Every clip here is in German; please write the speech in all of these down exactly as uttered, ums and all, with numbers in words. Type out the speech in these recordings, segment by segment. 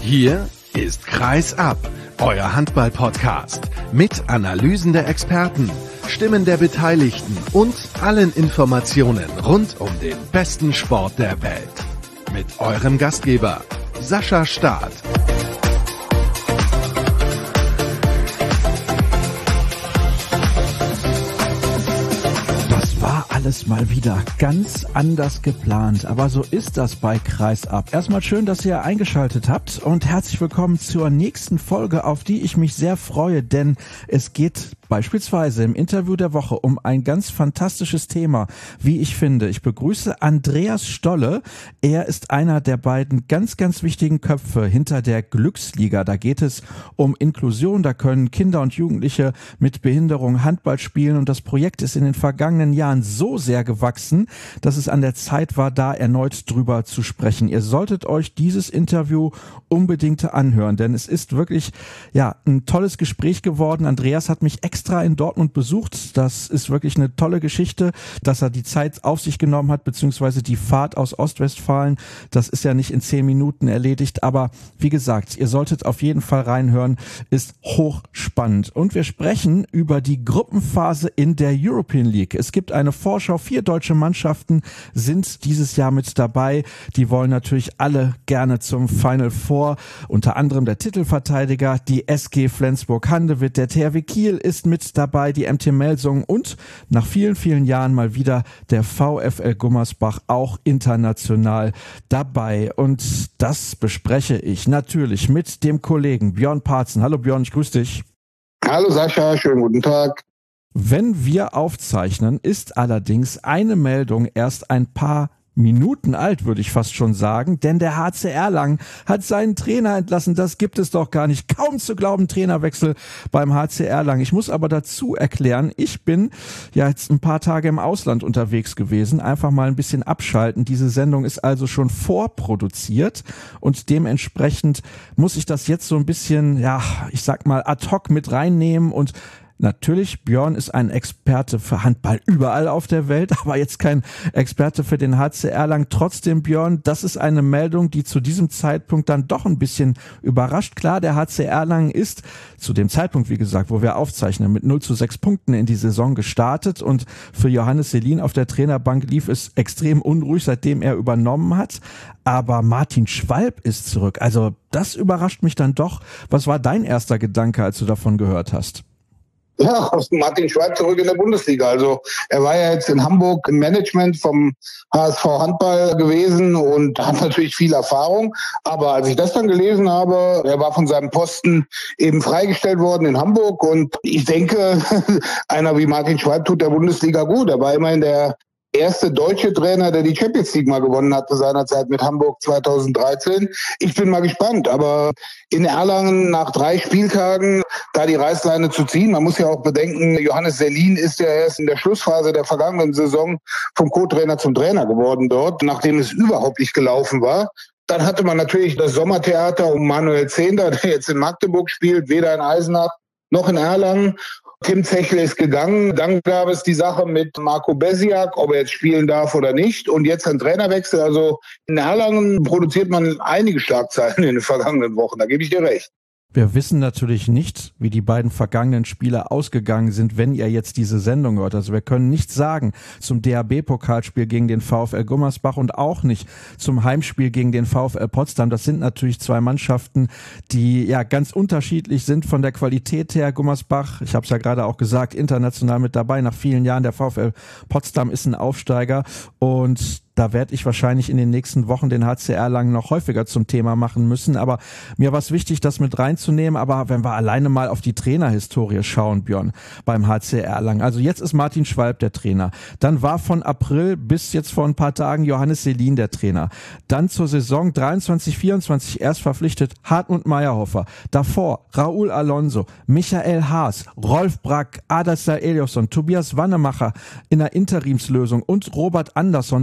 Hier ist Kreis ab, euer Handball-Podcast mit Analysen der Experten, Stimmen der Beteiligten und allen Informationen rund um den besten Sport der Welt. Mit eurem Gastgeber Sascha Staat. Alles mal wieder ganz anders geplant, aber so ist das bei Kreis ab. Erstmal schön, dass ihr eingeschaltet habt und herzlich willkommen zur nächsten Folge, auf die ich mich sehr freue, denn es geht beispielsweise im Interview der Woche um ein ganz fantastisches Thema, wie ich finde. Ich begrüße Andreas Stolle. Er ist einer der beiden ganz, ganz wichtigen Köpfe hinter der Glücksliga. Da geht es um Inklusion, da können Kinder und Jugendliche mit Behinderung Handball spielen und das Projekt ist in den vergangenen Jahren so sehr gewachsen, dass es an der Zeit war, da erneut drüber zu sprechen. Ihr solltet euch dieses Interview unbedingt anhören, denn es ist wirklich ja ein tolles Gespräch geworden. Andreas hat mich extra extra in Dortmund besucht. Das ist wirklich eine tolle Geschichte, dass er die Zeit auf sich genommen hat, beziehungsweise die Fahrt aus Ostwestfalen. Das ist ja nicht in zehn Minuten erledigt, aber wie gesagt, ihr solltet auf jeden Fall reinhören, ist hochspannend. Und wir sprechen über die Gruppenphase in der European League. Es gibt eine Vorschau, vier deutsche Mannschaften sind dieses Jahr mit dabei. Die wollen natürlich alle gerne zum Final Four, unter anderem der Titelverteidiger, die S G Flensburg-Handewitt, der T H W Kiel ist mit dabei, die M T Melsungen und nach vielen, vielen Jahren mal wieder der VfL Gummersbach auch international dabei. Und das bespreche ich natürlich mit dem Kollegen Björn Parzen. Hallo Björn, ich grüße dich. Hallo Sascha, schönen guten Tag. Wenn wir aufzeichnen, ist allerdings eine Meldung erst ein paar Minuten alt, würde ich fast schon sagen, denn der H C Erlangen hat seinen Trainer entlassen. Das gibt es doch gar nicht. Kaum zu glauben, Trainerwechsel beim H C Erlangen. Ich muss aber dazu erklären, ich bin ja jetzt ein paar Tage im Ausland unterwegs gewesen, einfach mal ein bisschen abschalten. Diese Sendung ist also schon vorproduziert und dementsprechend muss ich das jetzt so ein bisschen, ja, ich sag mal ad hoc mit reinnehmen und natürlich, Björn ist ein Experte für Handball überall auf der Welt, aber jetzt kein Experte für den H C Erlangen. Trotzdem, Björn, das ist eine Meldung, die zu diesem Zeitpunkt dann doch ein bisschen überrascht. Klar, der H C Erlangen ist zu dem Zeitpunkt, wie gesagt, wo wir aufzeichnen, mit null zu sechs Punkten in die Saison gestartet und für Johannes Selin auf der Trainerbank lief es extrem unruhig, seitdem er übernommen hat. Aber Martin Schwalb ist zurück. Also das überrascht mich dann doch. Was war dein erster Gedanke, als du davon gehört hast? Ja, Martin Schwalb zurück in der Bundesliga. Also er war ja jetzt in Hamburg im Management vom H S V Handball gewesen und hat natürlich viel Erfahrung. Aber als ich das dann gelesen habe, er war von seinem Posten eben freigestellt worden in Hamburg. Und ich denke, einer wie Martin Schwalb tut der Bundesliga gut. Er war immerhin der erste deutsche Trainer, der die Champions League mal gewonnen hatte seinerzeit mit Hamburg zweitausenddreizehn. Ich bin mal gespannt, aber in Erlangen nach drei Spieltagen da die Reißleine zu ziehen, man muss ja auch bedenken, Johannes Selin ist ja erst in der Schlussphase der vergangenen Saison vom Co-Trainer zum Trainer geworden dort, nachdem es überhaupt nicht gelaufen war. Dann hatte man natürlich das Sommertheater um Manuel Zehnder, der jetzt in Magdeburg spielt, weder in Eisenach noch in Erlangen. Tim Zechle ist gegangen. Dann gab es die Sache mit Marco Besiak, ob er jetzt spielen darf oder nicht. Und jetzt ein Trainerwechsel. Also in Erlangen produziert man einige Schlagzeilen in den vergangenen Wochen. Da gebe ich dir recht. Wir wissen natürlich nicht, wie die beiden vergangenen Spiele ausgegangen sind, wenn ihr jetzt diese Sendung hört. Also wir können nichts sagen zum D H B-Pokalspiel gegen den VfL Gummersbach und auch nicht zum Heimspiel gegen den VfL Potsdam. Das sind natürlich zwei Mannschaften, die ja ganz unterschiedlich sind von der Qualität her. Gummersbach, ich habe es ja gerade auch gesagt, international mit dabei nach vielen Jahren. Der VfL Potsdam ist ein Aufsteiger und da werde ich wahrscheinlich in den nächsten Wochen den H C Erlangen noch häufiger zum Thema machen müssen. Aber mir war es wichtig, das mit reinzunehmen. Aber wenn wir alleine mal auf die Trainerhistorie schauen, Björn, beim H C Erlangen. Also jetzt ist Martin Schwalb der Trainer. Dann war von April bis jetzt vor ein paar Tagen Johannes Selin der Trainer. Dann zur Saison dreiundzwanzig vierundzwanzig erst verpflichtet Hartmut Meyerhofer. Davor Raúl Alonso, Michael Haas, Rolf Brack, Adelsar Eliasson, Tobias Wannemacher in der Interimslösung und Robert Andersson. Davor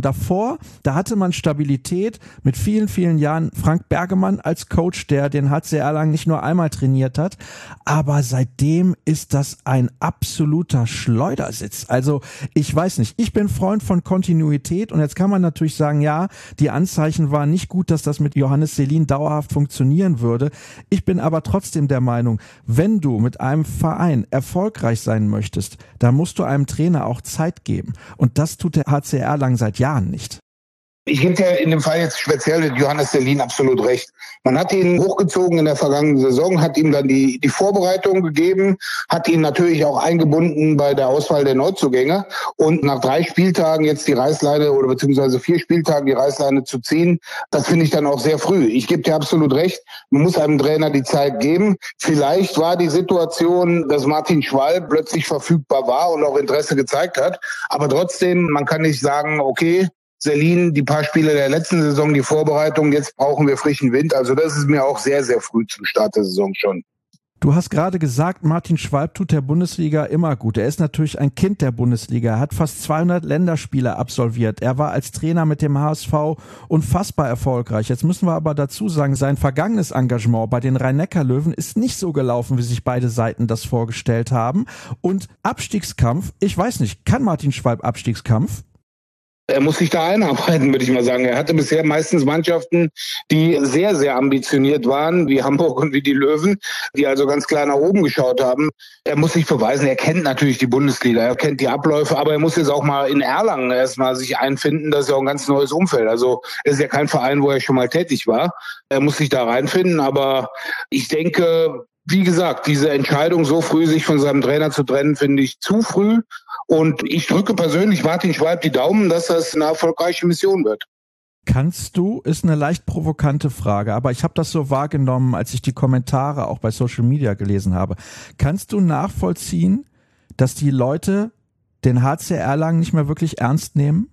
davor, da hatte man Stabilität mit vielen, vielen Jahren. Frank Bergemann als Coach, der den H C Erlangen nicht nur einmal trainiert hat, aber seitdem ist das ein absoluter Schleudersitz. Also ich weiß nicht, ich bin Freund von Kontinuität und jetzt kann man natürlich sagen, ja, die Anzeichen waren nicht gut, dass das mit Johannes Selin dauerhaft funktionieren würde. Ich bin aber trotzdem der Meinung, wenn du mit einem Verein erfolgreich sein möchtest, dann musst du einem Trainer auch Zeit geben. Und das tut der H C Erlangen seit Jahren nicht. Ich gebe dir in dem Fall jetzt speziell mit Johannes Selin absolut recht. Man hat ihn hochgezogen in der vergangenen Saison, hat ihm dann die, die Vorbereitung gegeben, hat ihn natürlich auch eingebunden bei der Auswahl der Neuzugänge. Und nach drei Spieltagen jetzt die Reißleine oder beziehungsweise vier Spieltagen die Reißleine zu ziehen, das finde ich dann auch sehr früh. Ich gebe dir absolut recht, man muss einem Trainer die Zeit geben. Vielleicht war die Situation, dass Martin Schwalb plötzlich verfügbar war und auch Interesse gezeigt hat. Aber trotzdem, man kann nicht sagen, okay, Selin, die paar Spiele der letzten Saison, die Vorbereitung, jetzt brauchen wir frischen Wind. Also das ist mir auch sehr, sehr früh zum Start der Saison schon. Du hast gerade gesagt, Martin Schwalb tut der Bundesliga immer gut. Er ist natürlich ein Kind der Bundesliga. Er hat fast zweihundert Länderspiele absolviert. Er war als Trainer mit dem H S V unfassbar erfolgreich. Jetzt müssen wir aber dazu sagen, sein vergangenes Engagement bei den Rhein-Neckar-Löwen ist nicht so gelaufen, wie sich beide Seiten das vorgestellt haben. Und Abstiegskampf, ich weiß nicht, kann Martin Schwalb Abstiegskampf? Er muss sich da einarbeiten, würde ich mal sagen. Er hatte bisher meistens Mannschaften, die sehr, sehr ambitioniert waren, wie Hamburg und wie die Löwen, die also ganz klar nach oben geschaut haben. Er muss sich beweisen, er kennt natürlich die Bundesliga, er kennt die Abläufe, aber er muss jetzt auch mal in Erlangen erstmal sich einfinden. Das ist ja auch ein ganz neues Umfeld. Also es ist ja kein Verein, wo er schon mal tätig war. Er muss sich da reinfinden, aber ich denke, wie gesagt, diese Entscheidung, so früh sich von seinem Trainer zu trennen, finde ich zu früh. Und ich drücke persönlich Martin Schwalb die Daumen, dass das eine erfolgreiche Mission wird. Kannst du, ist eine leicht provokante Frage, aber ich habe das so wahrgenommen, als ich die Kommentare auch bei Social Media gelesen habe. Kannst du nachvollziehen, dass die Leute den H C Erlangen nicht mehr wirklich ernst nehmen?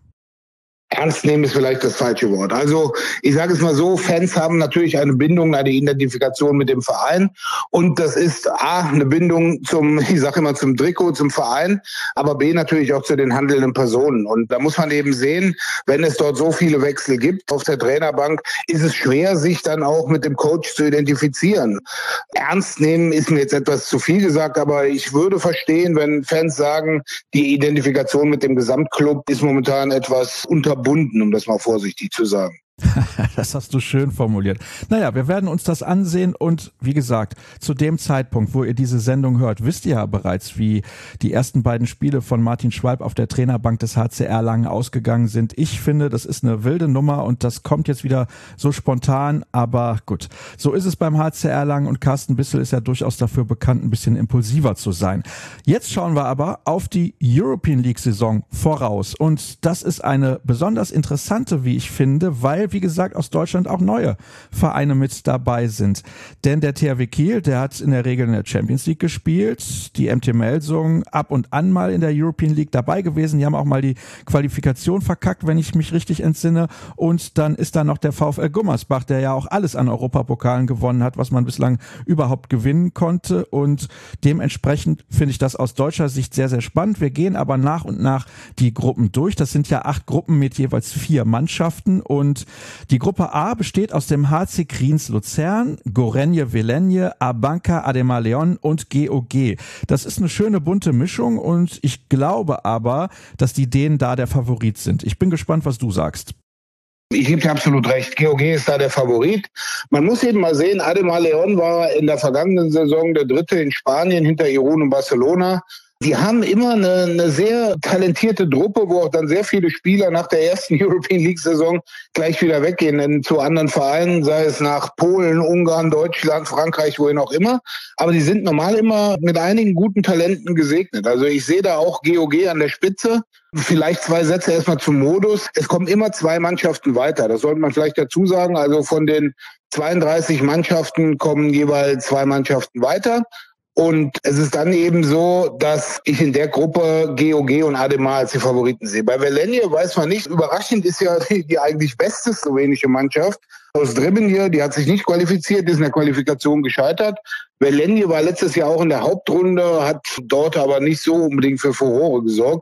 Ernst nehmen ist vielleicht das falsche Wort. Also ich sage es mal so, Fans haben natürlich eine Bindung, eine Identifikation mit dem Verein und das ist A, eine Bindung zum, ich sage immer zum Trikot, zum Verein, aber B, natürlich auch zu den handelnden Personen. Und da muss man eben sehen, wenn es dort so viele Wechsel gibt auf der Trainerbank, ist es schwer, sich dann auch mit dem Coach zu identifizieren. Ernst nehmen ist mir jetzt etwas zu viel gesagt, aber ich würde verstehen, wenn Fans sagen, die Identifikation mit dem Gesamtclub ist momentan etwas unterbunden, um das mal vorsichtig zu sagen. Das hast du schön formuliert. Naja, wir werden uns das ansehen und wie gesagt, zu dem Zeitpunkt, wo ihr diese Sendung hört, wisst ihr ja bereits, wie die ersten beiden Spiele von Martin Schwalb auf der Trainerbank des H C Erlangen ausgegangen sind. Ich finde, das ist eine wilde Nummer und das kommt jetzt wieder so spontan, aber gut. So ist es beim H C Erlangen und Carsten Bissel ist ja durchaus dafür bekannt, ein bisschen impulsiver zu sein. Jetzt schauen wir aber auf die European League Saison voraus und das ist eine besonders interessante, wie ich finde, weil wie gesagt, aus Deutschland auch neue Vereine mit dabei sind. Denn der T H W Kiel, der hat in der Regel in der Champions League gespielt, die M T Melsungen ab und an mal in der European League dabei gewesen, die haben auch mal die Qualifikation verkackt, wenn ich mich richtig entsinne und dann ist da noch der VfL Gummersbach, der ja auch alles an Europapokalen gewonnen hat, was man bislang überhaupt gewinnen konnte und dementsprechend finde ich das aus deutscher Sicht sehr, sehr spannend. Wir gehen aber nach und nach die Gruppen durch, das sind ja acht Gruppen mit jeweils vier Mannschaften und die Gruppe A besteht aus dem H C Kriens Luzern, Gorenje Velenje, Abanca Ademar Leon und G O G. Das ist eine schöne bunte Mischung und ich glaube aber, dass die Dänen da der Favorit sind. Ich bin gespannt, was du sagst. Ich gebe dir absolut recht. G O G ist da der Favorit. Man muss eben mal sehen, Ademar Leon war in der vergangenen Saison der Dritte in Spanien hinter Irun und Barcelona. Die haben immer eine, eine sehr talentierte Truppe, wo auch dann sehr viele Spieler nach der ersten European League-Saison gleich wieder weggehen zu anderen Vereinen, sei es nach Polen, Ungarn, Deutschland, Frankreich, wohin auch immer. Aber die sind normal immer mit einigen guten Talenten gesegnet. Also ich sehe da auch G O G an der Spitze. Vielleicht zwei Sätze erstmal zum Modus. Es kommen immer zwei Mannschaften weiter. Das sollte man vielleicht dazu sagen. Also von den zweiunddreißig Mannschaften kommen jeweils zwei Mannschaften weiter. Und es ist dann eben so, dass ich in der Gruppe G O G und Ademar als die Favoriten sehe. Bei Velenje weiß man nicht. Überraschend ist ja die, die eigentlich beste slowenische Mannschaft aus Trebinje. Die hat sich nicht qualifiziert, ist in der Qualifikation gescheitert. Velenje war letztes Jahr auch in der Hauptrunde, hat dort aber nicht so unbedingt für Furore gesorgt.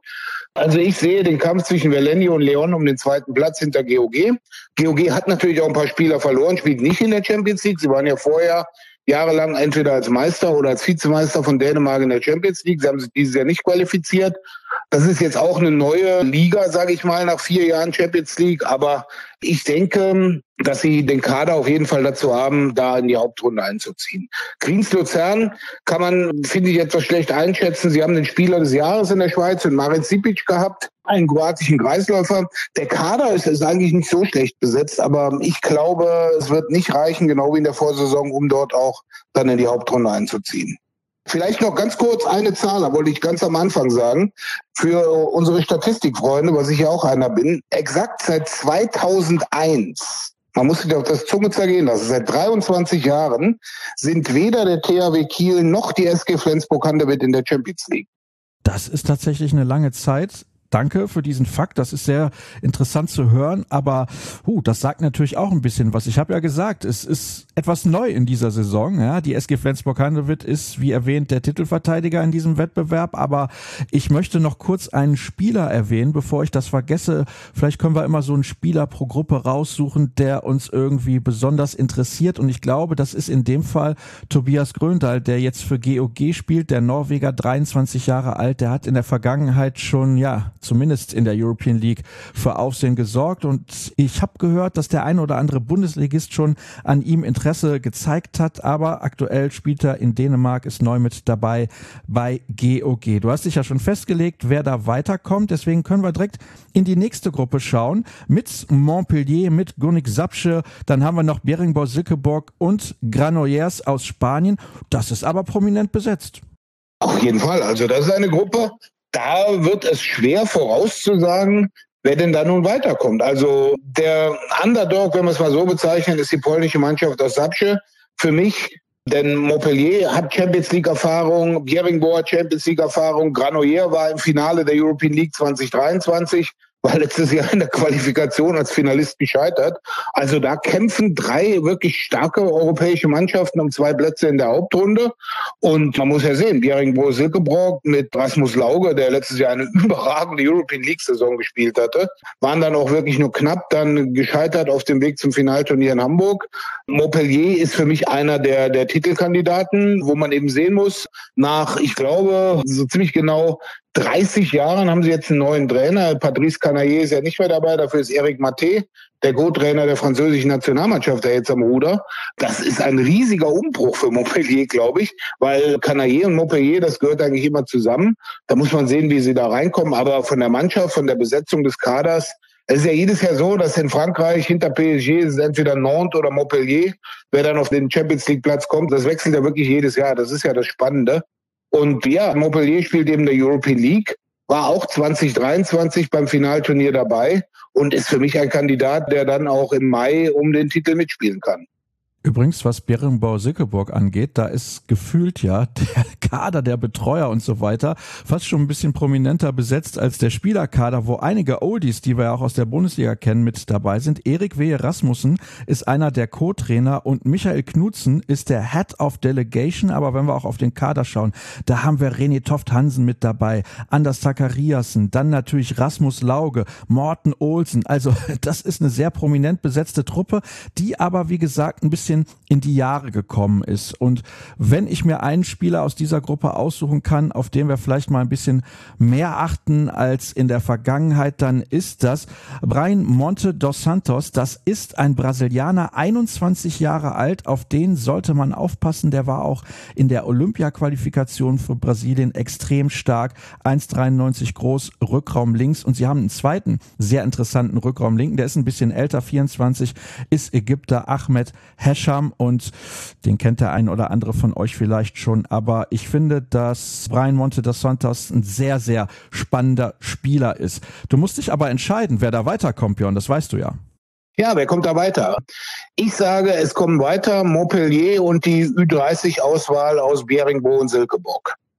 Also ich sehe den Kampf zwischen Verlenio und Leon um den zweiten Platz hinter G O G. G O G hat natürlich auch ein paar Spieler verloren, spielt nicht in der Champions League. Sie waren ja vorher jahrelang entweder als Meister oder als Vizemeister von Dänemark in der Champions League. Sie haben sich dieses Jahr nicht qualifiziert. Das ist jetzt auch eine neue Liga, sage ich mal, nach vier Jahren Champions League. Aber ich denke, dass sie den Kader auf jeden Fall dazu haben, da in die Hauptrunde einzuziehen. Kriens Luzern kann man, finde ich, etwas schlecht einschätzen. Sie haben den Spieler des Jahres in der Schweiz, den Marin Sipic, gehabt, einen kroatischen Kreisläufer. Der Kader ist, ist eigentlich nicht so schlecht besetzt, aber ich glaube, es wird nicht reichen, genau wie in der Vorsaison, um dort auch dann in die Hauptrunde einzuziehen. Vielleicht noch ganz kurz eine Zahl, da wollte ich ganz am Anfang sagen, für unsere Statistikfreunde, was ich ja auch einer bin, exakt seit zweitausendeins, man muss sich auf das Zunge zergehen lassen, seit dreiundzwanzig Jahren sind weder der T H W Kiel noch die S G Flensburg-Handewitt in der Champions League. Das ist tatsächlich eine lange Zeit. Danke für diesen Fakt, das ist sehr interessant zu hören, aber huh, das sagt natürlich auch ein bisschen was. Ich habe ja gesagt, es ist etwas neu in dieser Saison. Ja, die S G Flensburg-Handewitt ist, wie erwähnt, der Titelverteidiger in diesem Wettbewerb, aber ich möchte noch kurz einen Spieler erwähnen, bevor ich das vergesse. Vielleicht können wir immer so einen Spieler pro Gruppe raussuchen, der uns irgendwie besonders interessiert, und ich glaube, das ist in dem Fall Tobias Gröndahl, der jetzt für G O G spielt, der Norweger, dreiundzwanzig Jahre alt, der hat in der Vergangenheit schon, ja, zumindest in der European League für Aufsehen gesorgt, und ich habe gehört, dass der ein oder andere Bundesligist schon an ihm Interesse gezeigt hat, aber aktuell spielt er in Dänemark, ist neu mit dabei bei G O G. Du hast dich ja schon festgelegt, wer da weiterkommt, deswegen können wir direkt in die nächste Gruppe schauen, mit Montpellier, mit Gurnik Zabrze, dann haben wir noch Beringsborg-Silkeborg und Granollers aus Spanien. Das ist aber prominent besetzt. Auf jeden Fall, also das ist eine Gruppe, da wird es schwer vorauszusagen, wer denn da nun weiterkommt. Also der Underdog, wenn wir es mal so bezeichnen, ist die polnische Mannschaft aus Zabrze für mich. Denn Montpellier hat Champions League-Erfahrung, Beringsborg Champions League-Erfahrung, Granollers war im Finale der European League zwanzig dreiundzwanzig, war letztes Jahr in der Qualifikation als Finalist gescheitert. Also da kämpfen drei wirklich starke europäische Mannschaften um zwei Plätze in der Hauptrunde. Und man muss ja sehen, Beringsborg-Silkeborg mit Rasmus Lauge, der letztes Jahr eine überragende European League-Saison gespielt hatte, waren dann auch wirklich nur knapp dann gescheitert auf dem Weg zum Finalturnier in Hamburg. Montpellier ist für mich einer der, der Titelkandidaten, wo man eben sehen muss, nach, ich glaube, so ziemlich genau dreißig Jahren haben sie jetzt einen neuen Trainer. Patrice Canaillé ist ja nicht mehr dabei, dafür ist Eric Maté, der Co-Trainer der französischen Nationalmannschaft, der jetzt am Ruder. Das ist ein riesiger Umbruch für Montpellier, glaube ich, weil Canaillé und Montpellier, das gehört eigentlich immer zusammen. Da muss man sehen, wie sie da reinkommen. Aber von der Mannschaft, von der Besetzung des Kaders, es ist ja jedes Jahr so, dass in Frankreich hinter P S G ist es entweder Nantes oder Montpellier, wer dann auf den Champions League Platz kommt. Das wechselt ja wirklich jedes Jahr. Das ist ja das Spannende. Und ja, Montpellier spielt eben der European League, war auch zwanzig dreiundzwanzig beim Finalturnier dabei und ist für mich ein Kandidat, der dann auch im Mai um den Titel mitspielen kann. Übrigens, was Beringsborg-Silkeborg angeht, da ist gefühlt ja der Kader der Betreuer und so weiter fast schon ein bisschen prominenter besetzt als der Spielerkader, wo einige Oldies, die wir ja auch aus der Bundesliga kennen, mit dabei sind. Erik Wehe Rasmussen ist einer der Co-Trainer und Michael Knudsen ist der Head of Delegation. Aber wenn wir auch auf den Kader schauen, da haben wir René Toft-Hansen mit dabei, Anders Zachariasen, dann natürlich Rasmus Lauge, Morten Olsen. Also das ist eine sehr prominent besetzte Truppe, die aber, wie gesagt, ein bisschen in die Jahre gekommen ist. Und wenn ich mir einen Spieler aus dieser Gruppe aussuchen kann, auf den wir vielleicht mal ein bisschen mehr achten als in der Vergangenheit, dann ist das Brian Monte dos Santos. Das ist ein Brasilianer, einundzwanzig Jahre alt, auf den sollte man aufpassen. Der war auch in der Olympia-Qualifikation für Brasilien extrem stark, eins Komma dreiundneunzig groß, Rückraum links, und sie haben einen zweiten sehr interessanten Rückraum linken, der ist ein bisschen älter, vierundzwanzig, ist Ägypter, Ahmed Hesh, und den kennt der ein oder andere von euch vielleicht schon, aber ich finde, dass Brian Monte dos Santos ein sehr, sehr spannender Spieler ist. Du musst dich aber entscheiden, wer da weiterkommt, Björn, das weißt du ja. Ja, wer kommt da weiter? Ich sage, es kommen weiter Montpellier und die Ü dreißig Auswahl aus Beringsborg und Silkeborg.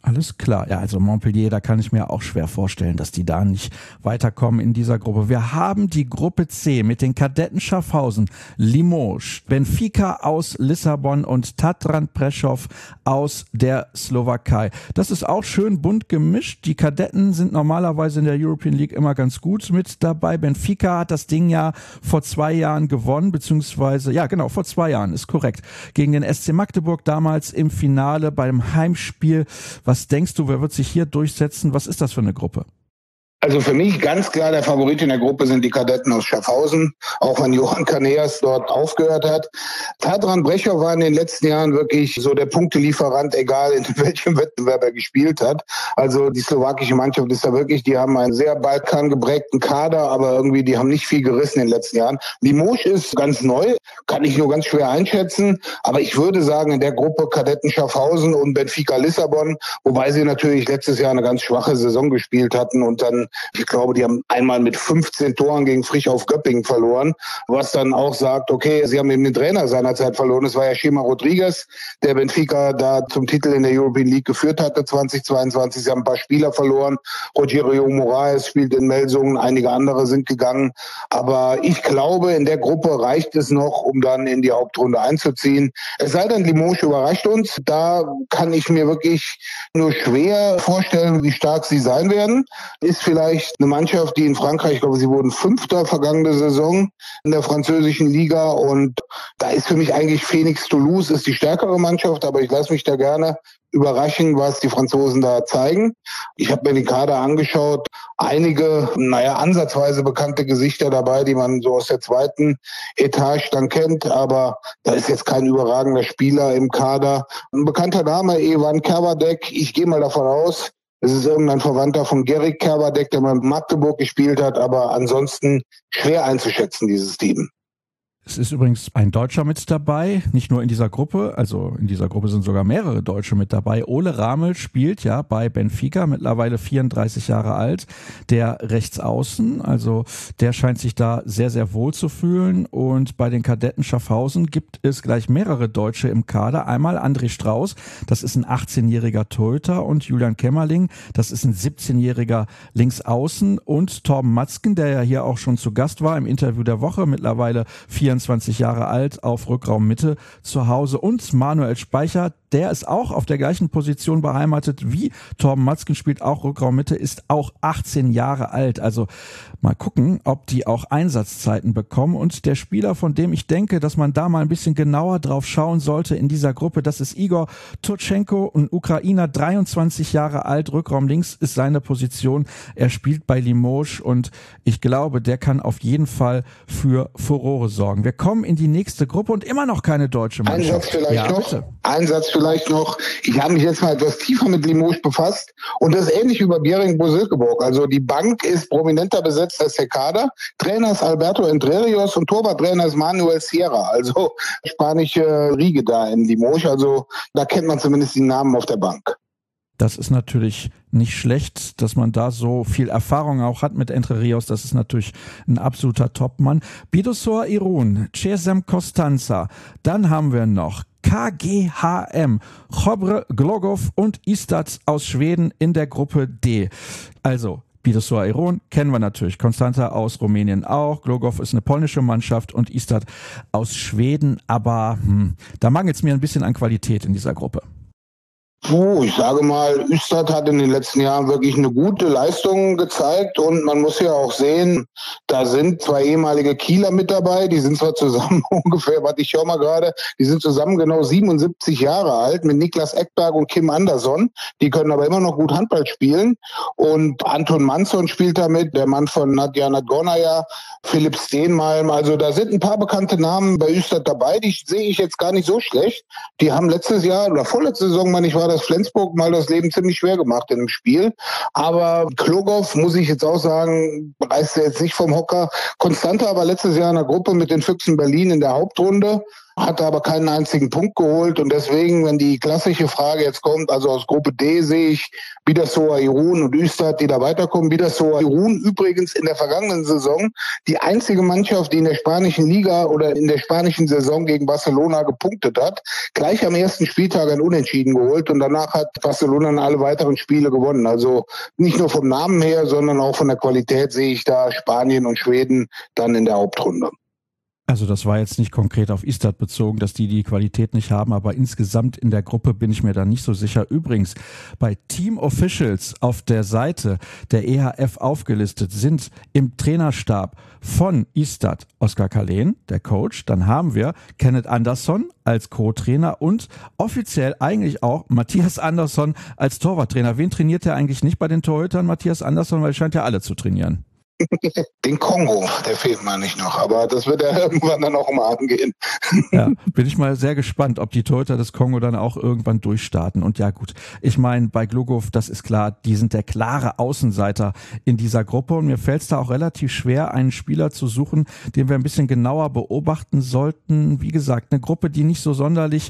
Alles klar. Ja, also Montpellier, da kann ich mir auch schwer vorstellen, dass die da nicht weiterkommen in dieser Gruppe. Wir haben die Gruppe C mit den Kadetten Schaffhausen, Limoges, Benfica aus Lissabon und Tatran Prešov aus der Slowakei. Das ist auch schön bunt gemischt. Die Kadetten sind normalerweise in der European League immer ganz gut mit dabei. Benfica hat das Ding ja vor zwei Jahren gewonnen, beziehungsweise, ja genau, vor zwei Jahren, ist korrekt, gegen den S C Magdeburg damals im Finale beim Heimspiel. Was Was denkst du, wer wird sich hier durchsetzen? Was ist das für eine Gruppe? Also für mich ganz klar der Favorit in der Gruppe sind die Kadetten aus Schaffhausen, auch wenn Johann Caneas dort aufgehört hat. Tatran Prešov war in den letzten Jahren wirklich so der Punktelieferant, egal in welchem Wettbewerb er gespielt hat. Also die slowakische Mannschaft ist da wirklich, die haben einen sehr balkangeprägten Kader, aber irgendwie, die haben nicht viel gerissen in den letzten Jahren. Limoges ist ganz neu, kann ich nur ganz schwer einschätzen, aber ich würde sagen, in der Gruppe Kadetten Schaffhausen und Benfica Lissabon, wobei sie natürlich letztes Jahr eine ganz schwache Saison gespielt hatten und dann, ich glaube, die haben einmal mit fünfzehn Toren gegen Frischhoff Göppingen verloren, was dann auch sagt, okay, sie haben eben den Trainer seinerzeit verloren. Es war ja Chema Rodriguez, der Benfica da zum Titel in der European League geführt hatte zweitausendzweiundzwanzig. Sie haben ein paar Spieler verloren. Rogerio Moraes spielt in Melsungen, einige andere sind gegangen. Aber ich glaube, in der Gruppe reicht es noch, um dann in die Hauptrunde einzuziehen. Es sei denn, Limoges überrascht uns. Da kann ich mir wirklich nur schwer vorstellen, wie stark sie sein werden. Ist vielleicht eine Mannschaft, die in Frankreich, ich glaube, sie wurden Fünfter vergangene Saison in der französischen Liga und da ist für mich eigentlich Phoenix Toulouse ist die stärkere Mannschaft, aber ich lasse mich da gerne überraschen, was die Franzosen da zeigen. Ich habe mir den Kader angeschaut, einige, naja, ansatzweise bekannte Gesichter dabei, die man so aus der zweiten Etage dann kennt, aber da ist jetzt kein überragender Spieler im Kader. Ein bekannter Name, Evan Kerbadek, ich gehe mal davon aus, es ist irgendein Verwandter von Gerrit Kerbadek, der mal in Magdeburg gespielt hat, aber ansonsten schwer einzuschätzen, dieses Team. Es ist übrigens ein Deutscher mit dabei, nicht nur in dieser Gruppe, also in dieser Gruppe sind sogar mehrere Deutsche mit dabei. Ole Ramel spielt ja bei Benfica, mittlerweile vierunddreißig Jahre alt, der Rechtsaußen, also der scheint sich da sehr, sehr wohl zu fühlen. Und bei den Kadetten Schaffhausen gibt es gleich mehrere Deutsche im Kader. Einmal André Strauß, das ist ein achtzehnjähriger Torhüter, und Julian Kämmerling, das ist ein siebzehnjähriger Linksaußen, und Torben Matzken, der ja hier auch schon zu Gast war im Interview der Woche, mittlerweile vierundzwanzig Jahre alt, auf Rückraummitte zu Hause, und Manuel Speicher, der ist auch auf der gleichen Position beheimatet wie Torben Matzken, spielt auch Rückraummitte, ist auch achtzehn Jahre alt. Also mal gucken, ob die auch Einsatzzeiten bekommen. Und der Spieler, von dem ich denke, dass man da mal ein bisschen genauer drauf schauen sollte in dieser Gruppe, das ist Igor Turchenko, ein Ukrainer, dreiundzwanzig Jahre alt, Rückraum links ist seine Position. Er spielt bei Limoges und ich glaube, der kann auf jeden Fall für Furore sorgen. Wir kommen in die nächste Gruppe und immer noch keine deutsche Mannschaft. Ein Satz vielleicht ja, noch. Bitte. Ein Satz vielleicht noch. Ich habe mich jetzt mal etwas tiefer mit Limoges befasst und das ist ähnlich wie bei Bering-Bosilkeborg. Also die Bank ist prominenter besetzt als der Kader. Trainer ist Alberto Entrerios und Torwarttrainer ist Manuel Sierra. Also spanische Riege da in Limoges. Also da kennt man zumindest die Namen auf der Bank. Das ist natürlich nicht schlecht, dass man da so viel Erfahrung auch hat mit Entre Rios. Das ist natürlich ein absoluter Topmann. Bidosor Irun, Cesem Costanza. Dann haben wir noch K G H M, Chobre Glogov und Istad aus Schweden in der Gruppe D. Also Bidosor Irun kennen wir natürlich, Constanța aus Rumänien auch, Glogov ist eine polnische Mannschaft und Istad aus Schweden. Aber hm, da mangelt es mir ein bisschen an Qualität in dieser Gruppe. Puh, ich sage mal, Istad hat in den letzten Jahren wirklich eine gute Leistung gezeigt und man muss ja auch sehen, da sind zwei ehemalige Kieler mit dabei, die sind zwar zusammen ungefähr, warte ich schau mal gerade, die sind zusammen genau siebenundsiebzig Jahre alt mit Niklas Ekberg und Kim Andersson, die können aber immer noch gut Handball spielen und Anton Manson spielt da mit, der Mann von Nadja Nadgornaja, Philipp Steenmalm, also da sind ein paar bekannte Namen bei Istad dabei, die sehe ich jetzt gar nicht so schlecht, die haben letztes Jahr oder vorletzte Saison, meine ich, war das Flensburg mal das Leben ziemlich schwer gemacht in dem Spiel. Aber Glogov, muss ich jetzt auch sagen, reißt er jetzt nicht vom Hocker. Constanța war letztes Jahr in der Gruppe mit den Füchsen Berlin in der Hauptrunde. hat aber keinen einzigen Punkt geholt. Und deswegen, wenn die klassische Frage jetzt kommt, also aus Gruppe D sehe ich Bidasoa Irun und Üstad, die da weiterkommen. Bidasoa Irun übrigens in der vergangenen Saison die einzige Mannschaft, die in der spanischen Liga oder in der spanischen Saison gegen Barcelona gepunktet hat. Gleich am ersten Spieltag ein Unentschieden geholt und danach hat Barcelona alle weiteren Spiele gewonnen. Also nicht nur vom Namen her, sondern auch von der Qualität sehe ich da Spanien und Schweden dann in der Hauptrunde. Also das war jetzt nicht konkret auf Istad bezogen, dass die die Qualität nicht haben, aber insgesamt in der Gruppe bin ich mir da nicht so sicher. Übrigens, bei Team Officials auf der Seite der E H F aufgelistet sind im Trainerstab von Istad Oskar Kahlen, der Coach. Dann haben wir Kenneth Andersson als Co-Trainer und offiziell eigentlich auch Matthias Andersson als Torwarttrainer. Wen trainiert er eigentlich nicht bei den Torhütern, Matthias Andersson? Weil er scheint ja alle zu trainieren. Den Kongo, der fehlt mir nicht noch, aber das wird ja irgendwann dann auch mal angehen. Ja, bin ich mal sehr gespannt, ob die Torhüter des Kongo dann auch irgendwann durchstarten. Und ja gut, ich meine, bei Glogov, das ist klar, die sind der klare Außenseiter in dieser Gruppe und mir fällt es da auch relativ schwer, einen Spieler zu suchen, den wir ein bisschen genauer beobachten sollten. Wie gesagt, eine Gruppe, die nicht so sonderlich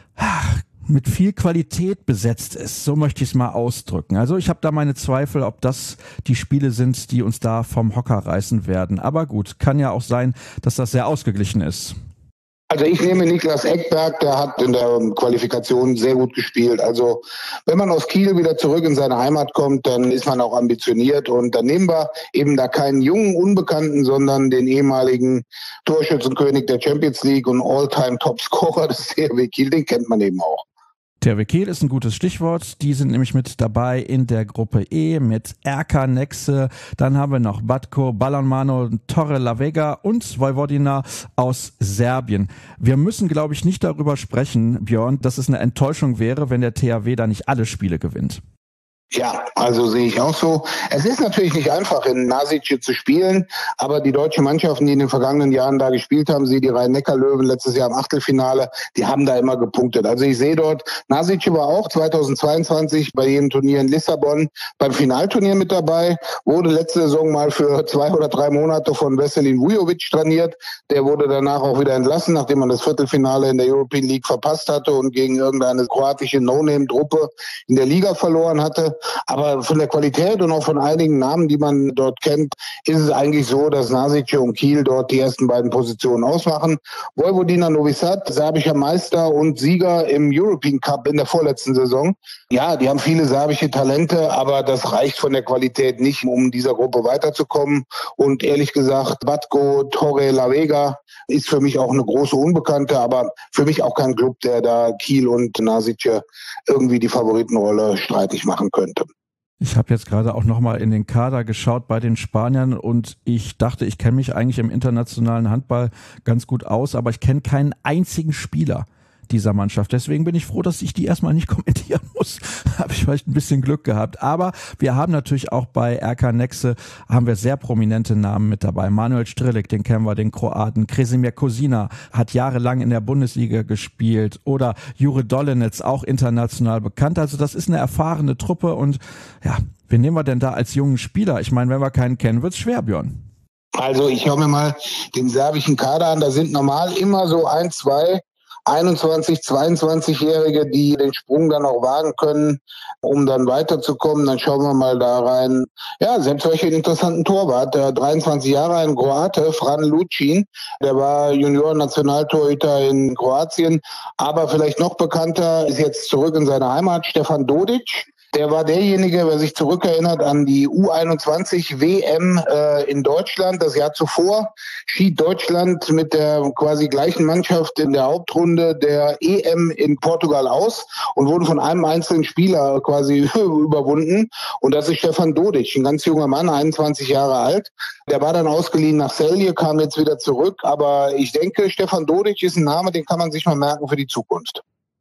mit viel Qualität besetzt ist, so möchte ich es mal ausdrücken. Also ich habe da meine Zweifel, ob das die Spiele sind, die uns da vom Hocker reißen werden. Aber gut, kann ja auch sein, dass das sehr ausgeglichen ist. Also ich nehme Niklas Ekberg, der hat in der Qualifikation sehr gut gespielt. Also wenn man aus Kiel wieder zurück in seine Heimat kommt, dann ist man auch ambitioniert. Und dann nehmen wir eben da keinen jungen Unbekannten, sondern den ehemaligen Torschützenkönig der Champions League und All-Time-Topscorer des T H W Kiel, den kennt man eben auch. T H W Kiel ist ein gutes Stichwort. Die sind nämlich mit dabei in der Gruppe E mit R K Nexe. Dann haben wir noch Batko, Balonmano, Torre La Vega und Vojvodina aus Serbien. Wir müssen, glaube ich, nicht darüber sprechen, Björn, dass es eine Enttäuschung wäre, wenn der T H W da nicht alle Spiele gewinnt. Ja, also sehe ich auch so. Es ist natürlich nicht einfach, in Nasice zu spielen, aber die deutschen Mannschaften, die in den vergangenen Jahren da gespielt haben, sie die Rhein-Neckar-Löwen letztes Jahr im Achtelfinale, die haben da immer gepunktet. Also ich sehe dort, Nasice war auch zweitausendzweiundzwanzig bei jedem Turnier in Lissabon beim Finalturnier mit dabei, wurde letzte Saison mal für zwei oder drei Monate von Veselin Vujovic trainiert. Der wurde danach auch wieder entlassen, nachdem man das Viertelfinale in der European League verpasst hatte und gegen irgendeine kroatische No-Name-Truppe in der Liga verloren hatte. Aber von der Qualität und auch von einigen Namen, die man dort kennt, ist es eigentlich so, dass Nasice und Kiel dort die ersten beiden Positionen ausmachen. Vojvodina Novi Sad, serbischer Meister und Sieger im European Cup in der vorletzten Saison. Ja, die haben viele serbische Talente, aber das reicht von der Qualität nicht, um in dieser Gruppe weiterzukommen. Und ehrlich gesagt, Batko, Torre La Vega ist für mich auch eine große Unbekannte, aber für mich auch kein Club, der da Kiel und Nasice irgendwie die Favoritenrolle streitig machen könnte. Ich habe jetzt gerade auch nochmal in den Kader geschaut bei den Spaniern und ich dachte, ich kenne mich eigentlich im internationalen Handball ganz gut aus, aber ich kenne keinen einzigen Spieler dieser Mannschaft. Deswegen bin ich froh, dass ich die erstmal nicht kommentieren muss. Habe ich vielleicht ein bisschen Glück gehabt. Aber wir haben natürlich auch bei R K Nexe haben wir sehr prominente Namen mit dabei. Manuel Strilik, den kennen wir, den Kroaten. Kresimir Kozina hat jahrelang in der Bundesliga gespielt. Oder Jure Dolenec, auch international bekannt. Also das ist eine erfahrene Truppe. Und ja, wen nehmen wir denn da als jungen Spieler? Ich meine, wenn wir keinen kennen, wird's schwer, Björn. Also ich schaue mir mal den serbischen Kader an. Da sind normal immer so ein, zwei einundzwanzig-, zweiundzwanzigjährige, die den Sprung dann auch wagen können, um dann weiterzukommen. Dann schauen wir mal da rein. Ja, selbst solche interessanten Torwart, der dreiundzwanzig Jahre, ein Kroate, Fran Lucin, der war Junioren-Nationaltorhüter in Kroatien, aber vielleicht noch bekannter, ist jetzt zurück in seine Heimat, Stefan Dodic. Der war derjenige, wer sich zurückerinnert an die U einundzwanzig W M äh, in Deutschland. Das Jahr zuvor schied Deutschland mit der quasi gleichen Mannschaft in der Hauptrunde der E M in Portugal aus und wurden von einem einzelnen Spieler quasi überwunden. Und das ist Stefan Dodic, ein ganz junger Mann, einundzwanzig Jahre alt. Der war dann ausgeliehen nach Celje, kam jetzt wieder zurück. Aber ich denke, Stefan Dodic ist ein Name, den kann man sich mal merken für die Zukunft.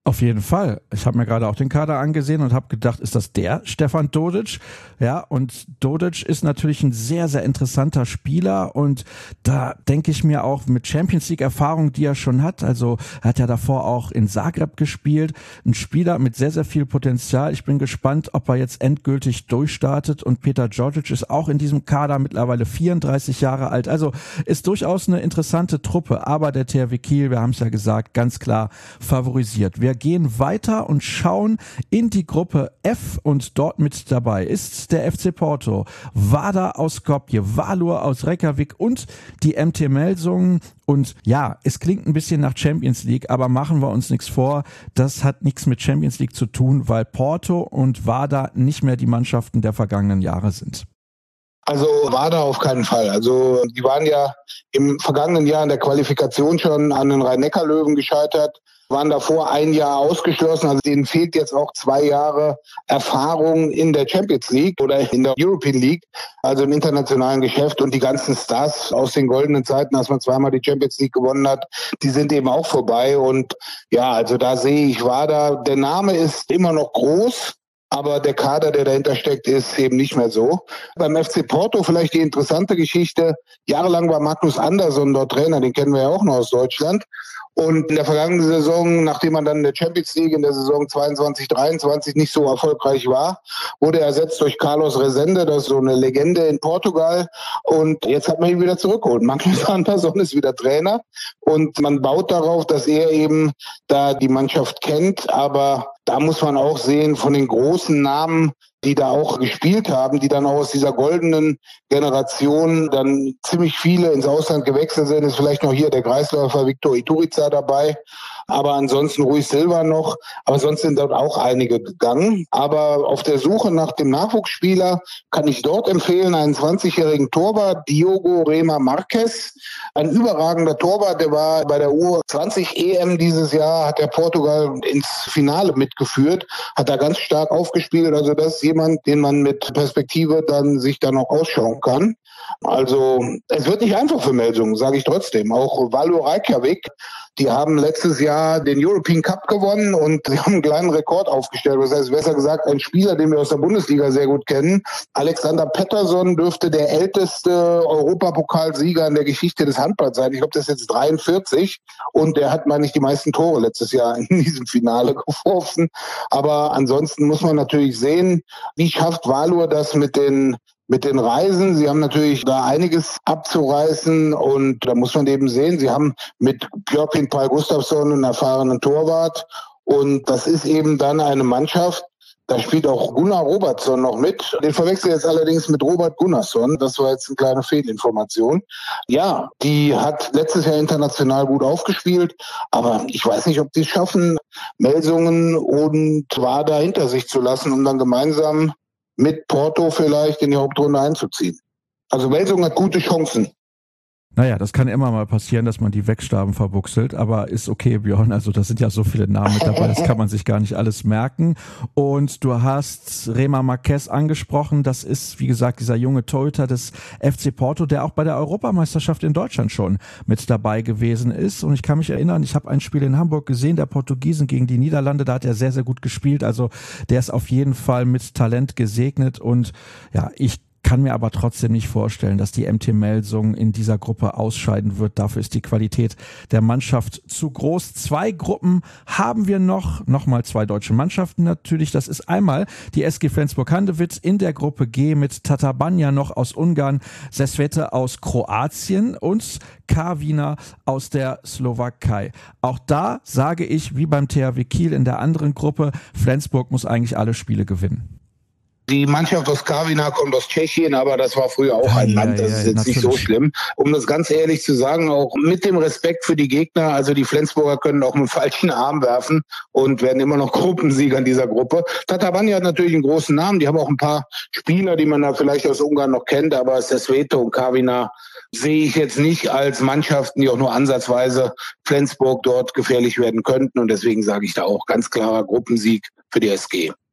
Auf jeden Fall. Ich habe mir gerade auch den Kader angesehen und habe gedacht, ist das der Stefan Dodic? Ja, und Dodic ist natürlich ein sehr, sehr interessanter Spieler und da denke ich mir auch mit Champions League Erfahrung, die er schon hat, also er hat ja davor auch in Zagreb gespielt, ein Spieler mit sehr, sehr viel Potenzial. Ich bin gespannt, ob er jetzt endgültig durchstartet und Petar Djordjic ist auch in diesem Kader mittlerweile vierunddreißig Jahre alt, also ist durchaus eine interessante Truppe, aber der T H W Kiel, wir haben es ja gesagt, ganz klar favorisiert. Wir gehen weiter und schauen in die Gruppe F und dort mit dabei ist der F C Porto, Vardar aus Skopje, Valur aus Reykjavik und die M T Melsungen. Und ja, es klingt ein bisschen nach Champions League, aber machen wir uns nichts vor, das hat nichts mit Champions League zu tun, weil Porto und Vardar nicht mehr die Mannschaften der vergangenen Jahre sind. Also Vardar auf keinen Fall. Also die waren ja im vergangenen Jahr in der Qualifikation schon an den Rhein-Neckar-Löwen gescheitert, waren davor ein Jahr ausgeschlossen. Also denen fehlt jetzt auch zwei Jahre Erfahrung in der Champions League oder in der European League, also im internationalen Geschäft. Und die ganzen Stars aus den goldenen Zeiten, als man zweimal die Champions League gewonnen hat, die sind eben auch vorbei. Und ja, also da sehe ich Vardar. Der Name ist immer noch groß, aber der Kader, der dahinter steckt, ist eben nicht mehr so. Beim F C Porto vielleicht die interessante Geschichte. Jahrelang war Magnus Andersson dort Trainer, den kennen wir ja auch noch aus Deutschland. Und in der vergangenen Saison, nachdem man dann in der Champions League in der Saison zweiundzwanzig dreiundzwanzig nicht so erfolgreich war, wurde er ersetzt durch Carlos Rezende, das ist so eine Legende in Portugal. Und jetzt hat man ihn wieder zurückgeholt. Magnus Andersson ist wieder Trainer und man baut darauf, dass er eben da die Mannschaft kennt. Aber da muss man auch sehen, von den großen Namen, die da auch gespielt haben, die dann auch aus dieser goldenen Generation dann ziemlich viele ins Ausland gewechselt sind, ist vielleicht noch hier der Kreisläufer Viktor Iturica dabei, aber ansonsten Rui Silva noch, aber sonst sind dort auch einige gegangen. Aber auf der Suche nach dem Nachwuchsspieler kann ich dort empfehlen, einen zwanzigjährigen Torwart, Diogo Rema Marques, ein überragender Torwart, der war bei der U zwanzig E M dieses Jahr, hat der Portugal ins Finale mitgeführt, hat da ganz stark aufgespielt, also das ist jemand, den man mit Perspektive dann sich dann auch ausschauen kann. Also es wird nicht einfach für Melsungen, sage ich trotzdem. Auch Valur Reykjavik, die haben letztes Jahr den European Cup gewonnen und sie haben einen kleinen Rekord aufgestellt. Das heißt, besser gesagt, ein Spieler, den wir aus der Bundesliga sehr gut kennen, Alexander Pettersson, dürfte der älteste Europapokalsieger in der Geschichte des Handballs sein. Ich glaube, das ist jetzt dreiundvierzig und der hat, meine ich, die meisten Tore letztes Jahr in diesem Finale geworfen. Aber ansonsten muss man natürlich sehen, wie schafft Valur das mit den Mit den Reisen, sie haben natürlich da einiges abzureißen und da muss man eben sehen, sie haben mit Björkvin Pál Gustafsson einen erfahrenen Torwart und das ist eben dann eine Mannschaft, da spielt auch Gunnar Robertsson noch mit. Den verwechsel ich jetzt allerdings mit Robert Gunnarsson. Das war jetzt eine kleine Fehlinformation. Ja, die hat letztes Jahr international gut aufgespielt, aber ich weiß nicht, ob die es schaffen, Melsungen und Vardar hinter sich zu lassen, um dann gemeinsam mit Porto vielleicht in die Hauptrunde einzuziehen. Also Melsungen hat gute Chancen. Naja, das kann immer mal passieren, dass man die Wegstaben verbuchselt, aber ist okay, Björn, also da sind ja so viele Namen mit dabei, das kann man sich gar nicht alles merken. Und du hast Rema Marques angesprochen, das ist, wie gesagt, dieser junge Torhüter des F C Porto, der auch bei der Europameisterschaft in Deutschland schon mit dabei gewesen ist. Und ich kann mich erinnern, ich habe ein Spiel in Hamburg gesehen, der Portugiesen gegen die Niederlande, da hat er sehr, sehr gut gespielt, also der ist auf jeden Fall mit Talent gesegnet und ja, ich kann mir aber trotzdem nicht vorstellen, dass die M T Melsungen in dieser Gruppe ausscheiden wird. Dafür ist die Qualität der Mannschaft zu groß. Zwei Gruppen haben wir noch. Nochmal zwei deutsche Mannschaften natürlich. Das ist einmal die S G Flensburg-Handewitt in der Gruppe G mit Tatabánya noch aus Ungarn, Sesvete aus Kroatien und Karviná aus der Slowakei. Auch da sage ich, wie beim T H W Kiel in der anderen Gruppe, Flensburg muss eigentlich alle Spiele gewinnen. Die Mannschaft aus Karviná kommt aus Tschechien, aber das war früher auch ein ja, Land. Das ja, ist jetzt natürlich nicht so schlimm. Um das ganz ehrlich zu sagen, auch mit dem Respekt für die Gegner, also die Flensburger können auch mit dem falschen Arm werfen und werden immer noch Gruppensieger in dieser Gruppe. Tatabánya hat natürlich einen großen Namen. Die haben auch ein paar Spieler, die man da vielleicht aus Ungarn noch kennt, aber Sesvete und Karviná sehe ich jetzt nicht als Mannschaften, die auch nur ansatzweise Flensburg dort gefährlich werden könnten. Und deswegen sage ich da auch ganz klarer Gruppensieg für die S G.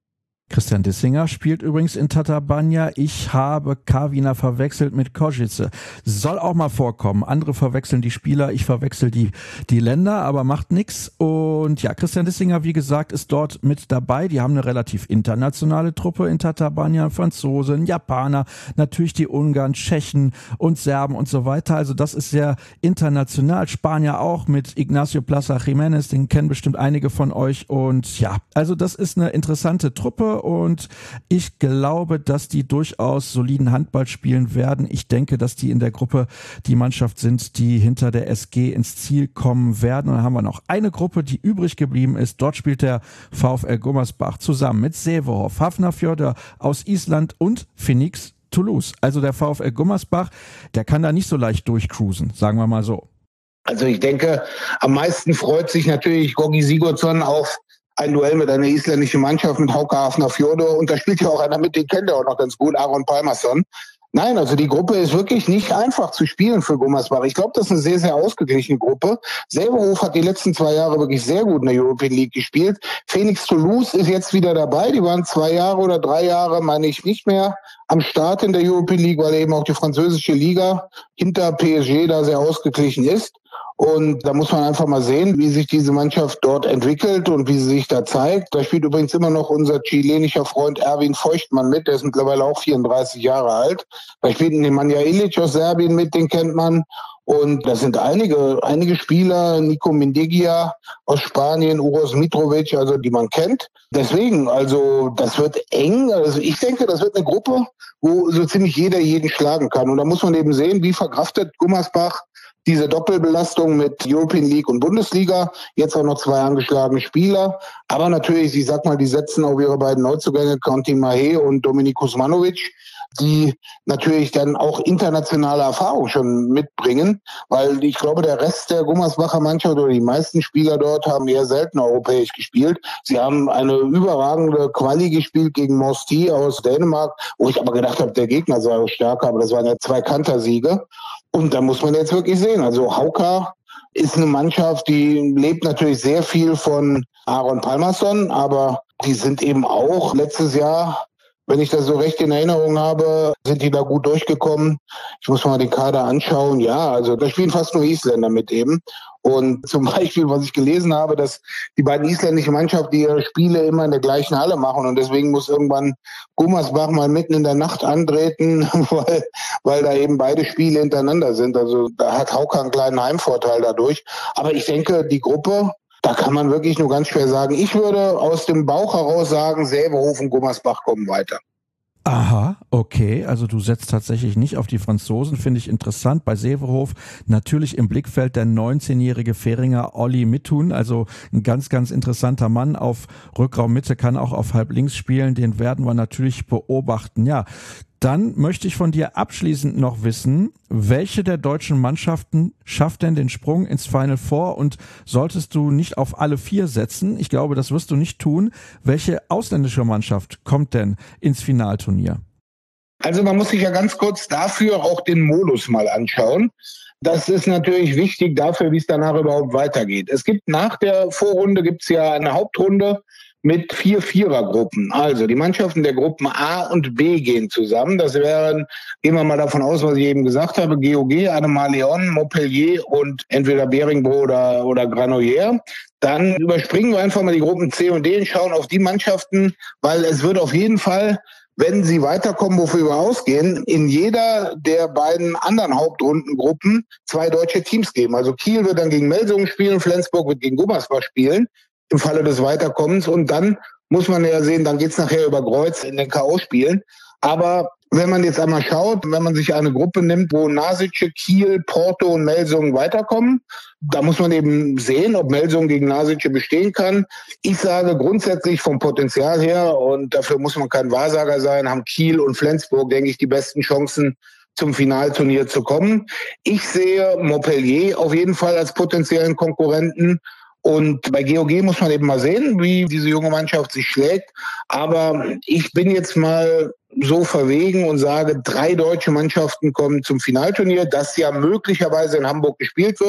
Christian Dissinger spielt übrigens in Tatabánya. Ich habe Karviná verwechselt mit Košice. Soll auch mal vorkommen. Andere verwechseln die Spieler, ich verwechsel die, die Länder, aber macht nix. Und ja, Christian Dissinger, wie gesagt, ist dort mit dabei. Die haben eine relativ internationale Truppe in Tatabánya. Franzosen, Japaner, natürlich die Ungarn, Tschechen und Serben und so weiter. Also das ist sehr international. Spanier auch mit Ignacio Plaza Jiménez, den kennen bestimmt einige von euch. Und ja, also das ist eine interessante Truppe. Und ich glaube, dass die durchaus soliden Handball spielen werden. Ich denke, dass die in der Gruppe die Mannschaft sind, die hinter der S G ins Ziel kommen werden. Und dann haben wir noch eine Gruppe, die übrig geblieben ist. Dort spielt der VfL Gummersbach zusammen mit Sävehof, Hafnarfjörður aus Island und Phoenix Toulouse. Also der VfL Gummersbach, der kann da nicht so leicht durchcruisen, sagen wir mal so. Also ich denke, am meisten freut sich natürlich Gogi Sigurdsson auf ein Duell mit einer isländischen Mannschaft, mit Hauka Hafnarfjörður. Und da spielt ja auch einer mit, den kennt er auch noch ganz gut, Aron Pálmarsson. Nein, also die Gruppe ist wirklich nicht einfach zu spielen für Gummersbach. Ich glaube, das ist eine sehr, sehr ausgeglichene Gruppe. Sävehof hat die letzten zwei Jahre wirklich sehr gut in der European League gespielt. Phoenix Toulouse ist jetzt wieder dabei. Die waren zwei Jahre oder drei Jahre, meine ich, nicht mehr am Start in der European League, weil eben auch die französische Liga hinter P S G da sehr ausgeglichen ist. Und da muss man einfach mal sehen, wie sich diese Mannschaft dort entwickelt und wie sie sich da zeigt. Da spielt übrigens immer noch unser chilenischer Freund Erwin Feuchtmann mit. Der ist mittlerweile auch vierunddreißig Jahre alt. Da spielt Nemanja Ilic aus Serbien mit, den kennt man. Und das sind einige, einige Spieler, Nico Mindegia aus Spanien, Uros Mitrovic, also die man kennt. Deswegen, also das wird eng. Also ich denke, das wird eine Gruppe, wo so ziemlich jeder jeden schlagen kann. Und da muss man eben sehen, wie verkraftet Gummersbach diese Doppelbelastung mit European League und Bundesliga, jetzt auch noch zwei angeschlagene Spieler. Aber natürlich, ich sag mal, die setzen auf ihre beiden Neuzugänge, Conti Mahé und Dominik Kuzmanovic, die natürlich dann auch internationale Erfahrung schon mitbringen, weil ich glaube, der Rest der Gummersbacher Mannschaft oder die meisten Spieler dort haben eher selten europäisch gespielt. Sie haben eine überragende Quali gespielt gegen Mosti aus Dänemark, wo ich aber gedacht habe, der Gegner sei auch stärker, aber das waren ja zwei Kantersiege. Und da muss man jetzt wirklich sehen, also Hauka ist eine Mannschaft, die lebt natürlich sehr viel von Aron Pálmarsson, aber die sind eben auch letztes Jahr, wenn ich das so recht in Erinnerung habe, sind die da gut durchgekommen. Ich muss mal den Kader anschauen. Ja, also da spielen fast nur Isländer mit eben. Und zum Beispiel, was ich gelesen habe, dass die beiden isländischen Mannschaften ihre Spiele immer in der gleichen Halle machen. Und deswegen muss irgendwann Gummersbach mal mitten in der Nacht antreten, weil, weil da eben beide Spiele hintereinander sind. Also da hat Hauka einen kleinen Heimvorteil dadurch. Aber ich denke, die Gruppe, da kann man wirklich nur ganz schwer sagen. Ich würde aus dem Bauch heraus sagen, Sävehof und Gummersbach kommen weiter. Aha, okay, also du setzt tatsächlich nicht auf die Franzosen, finde ich interessant. Bei Sävehof natürlich im Blickfeld der neunzehnjährige Fähringer Olli Mittun, also ein ganz, ganz interessanter Mann auf Rückraummitte, kann auch auf halb links spielen, den werden wir natürlich beobachten. Ja, dann möchte ich von dir abschließend noch wissen, welche der deutschen Mannschaften schafft denn den Sprung ins Final Four und solltest du nicht auf alle vier setzen, ich glaube, das wirst du nicht tun, welche ausländische Mannschaft kommt denn ins Finalturnier? Also man muss sich ja ganz kurz dafür auch den Modus mal anschauen. Das ist natürlich wichtig dafür, wie es danach überhaupt weitergeht. Es gibt nach der Vorrunde gibt's ja eine Hauptrunde mit vier Vierergruppen. Also die Mannschaften der Gruppen A und B gehen zusammen. Das wären, gehen wir mal davon aus, was ich eben gesagt habe, G O G, Ademar Leon, Montpellier und entweder Beringbo oder, oder Granollers. Dann überspringen wir einfach mal die Gruppen C und D und schauen auf die Mannschaften, weil es wird auf jeden Fall, wenn sie weiterkommen, wofür wir ausgehen, in jeder der beiden anderen Hauptrundengruppen zwei deutsche Teams geben. Also Kiel wird dann gegen Melsungen spielen, Flensburg wird gegen Gummersbach spielen, im Falle des Weiterkommens. Und dann muss man ja sehen, dann geht's nachher über Kreuz in den K O-Spielen. Aber wenn man jetzt einmal schaut, wenn man sich eine Gruppe nimmt, wo Nasice, Kiel, Porto und Melsungen weiterkommen, da muss man eben sehen, ob Melsungen gegen Nasice bestehen kann. Ich sage grundsätzlich vom Potenzial her, und dafür muss man kein Wahrsager sein, haben Kiel und Flensburg, denke ich, die besten Chancen, zum Finalturnier zu kommen. Ich sehe Montpellier auf jeden Fall als potenziellen Konkurrenten. Und bei G O G muss man eben mal sehen, wie diese junge Mannschaft sich schlägt. Aber ich bin jetzt mal so verwegen und sage, drei deutsche Mannschaften kommen zum Finalturnier, das ja möglicherweise in Hamburg gespielt wird.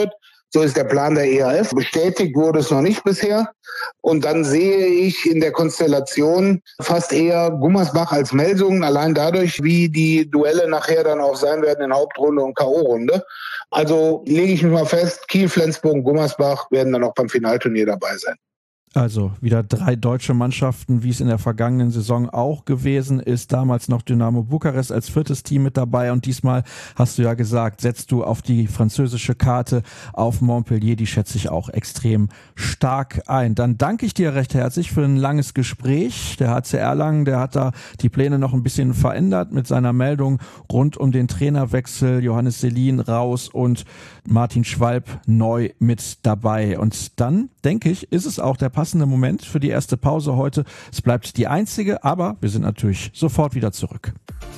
So ist der Plan der E H F. Bestätigt wurde es noch nicht bisher. Und dann sehe ich in der Konstellation fast eher Gummersbach als Melsungen, allein dadurch, wie die Duelle nachher dann auch sein werden in Hauptrunde und K O-Runde. Also lege ich mich mal fest, Kiel, Flensburg und Gummersbach werden dann auch beim Finalturnier dabei sein. Also wieder drei deutsche Mannschaften, wie es in der vergangenen Saison auch gewesen ist. Damals noch Dynamo Bukarest als viertes Team mit dabei und diesmal, hast du ja gesagt, setzt du auf die französische Karte auf Montpellier. Die schätze ich auch extrem stark ein. Dann danke ich dir recht herzlich für ein langes Gespräch. Der H C Erlangen, der hat da die Pläne noch ein bisschen verändert mit seiner Meldung rund um den Trainerwechsel. Johannes Selin raus und Martin Schwalb neu mit dabei. Und dann, denke ich, ist es auch der passende Moment für die erste Pause heute. Es bleibt die einzige, aber wir sind natürlich sofort wieder zurück.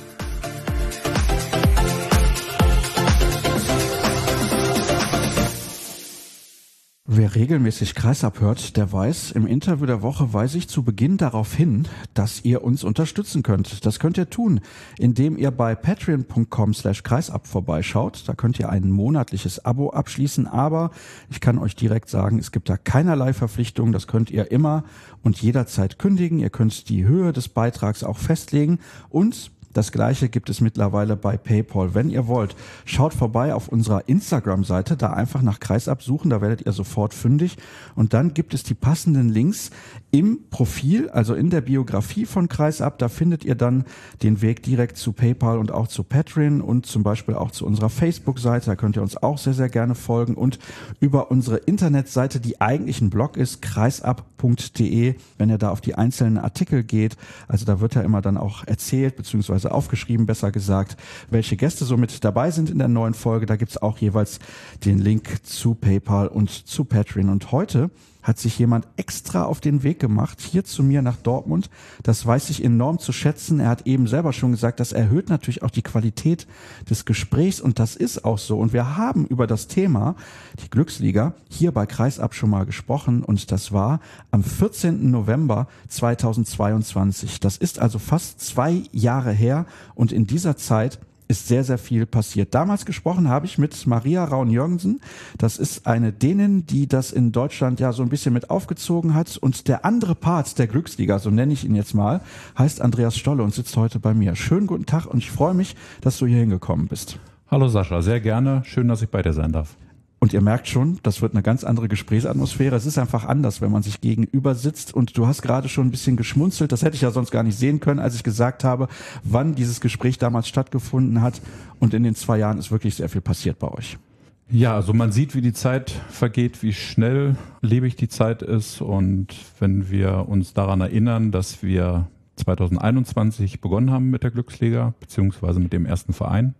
Wer regelmäßig Kreisab hört, der weiß, im Interview der Woche weise ich zu Beginn darauf hin, dass ihr uns unterstützen könnt. Das könnt ihr tun, indem ihr bei patreon punkt com slash kreisab vorbeischaut. Da könnt ihr ein monatliches Abo abschließen, aber ich kann euch direkt sagen, es gibt da keinerlei Verpflichtung. Das könnt ihr immer und jederzeit kündigen. Ihr könnt die Höhe des Beitrags auch festlegen und das Gleiche gibt es mittlerweile bei PayPal. Wenn ihr wollt, schaut vorbei auf unserer Instagram-Seite, da einfach nach Kreisab suchen, da werdet ihr sofort fündig. Und dann gibt es die passenden Links im Profil, also in der Biografie von Kreisab. Da findet ihr dann den Weg direkt zu PayPal und auch zu Patreon und zum Beispiel auch zu unserer Facebook-Seite. Da könnt ihr uns auch sehr, sehr gerne folgen. Und über unsere Internetseite, die eigentlich ein Blog ist, kreisab punkt de, wenn ihr da auf die einzelnen Artikel geht. Also da wird ja immer dann auch erzählt, beziehungsweise aufgeschrieben, besser gesagt, welche Gäste so mit dabei sind in der neuen Folge. Da gibt's auch jeweils den Link zu PayPal und zu Patreon. Und heute hat sich jemand extra auf den Weg gemacht, hier zu mir nach Dortmund. Das weiß ich enorm zu schätzen. Er hat eben selber schon gesagt, das erhöht natürlich auch die Qualität des Gesprächs und das ist auch so. Und wir haben über das Thema, die Glücksliga, hier bei Kreisab schon mal gesprochen und das war am vierzehnten November zweitausendzweiundzwanzig. Das ist also fast zwei Jahre her und in dieser Zeit ist sehr, sehr viel passiert. Damals gesprochen habe ich mit Maria Raun-Jürgensen. Das ist eine Dänin, die das in Deutschland ja so ein bisschen mit aufgezogen hat. Und der andere Part der Glücksliga, so nenne ich ihn jetzt mal, heißt Andreas Stolle und sitzt heute bei mir. Schönen guten Tag und ich freue mich, dass du hier hingekommen bist. Hallo Sascha, sehr gerne. Schön, dass ich bei dir sein darf. Und ihr merkt schon, das wird eine ganz andere Gesprächsatmosphäre. Es ist einfach anders, wenn man sich gegenüber sitzt. Und du hast gerade schon ein bisschen geschmunzelt. Das hätte ich ja sonst gar nicht sehen können, als ich gesagt habe, wann dieses Gespräch damals stattgefunden hat. Und in den zwei Jahren ist wirklich sehr viel passiert bei euch. Ja, also man sieht, wie die Zeit vergeht, wie schnell lebig die Zeit ist. Und wenn wir uns daran erinnern, dass wir zweitausendeinundzwanzig begonnen haben mit der Glücksliga, beziehungsweise mit dem ersten Verein,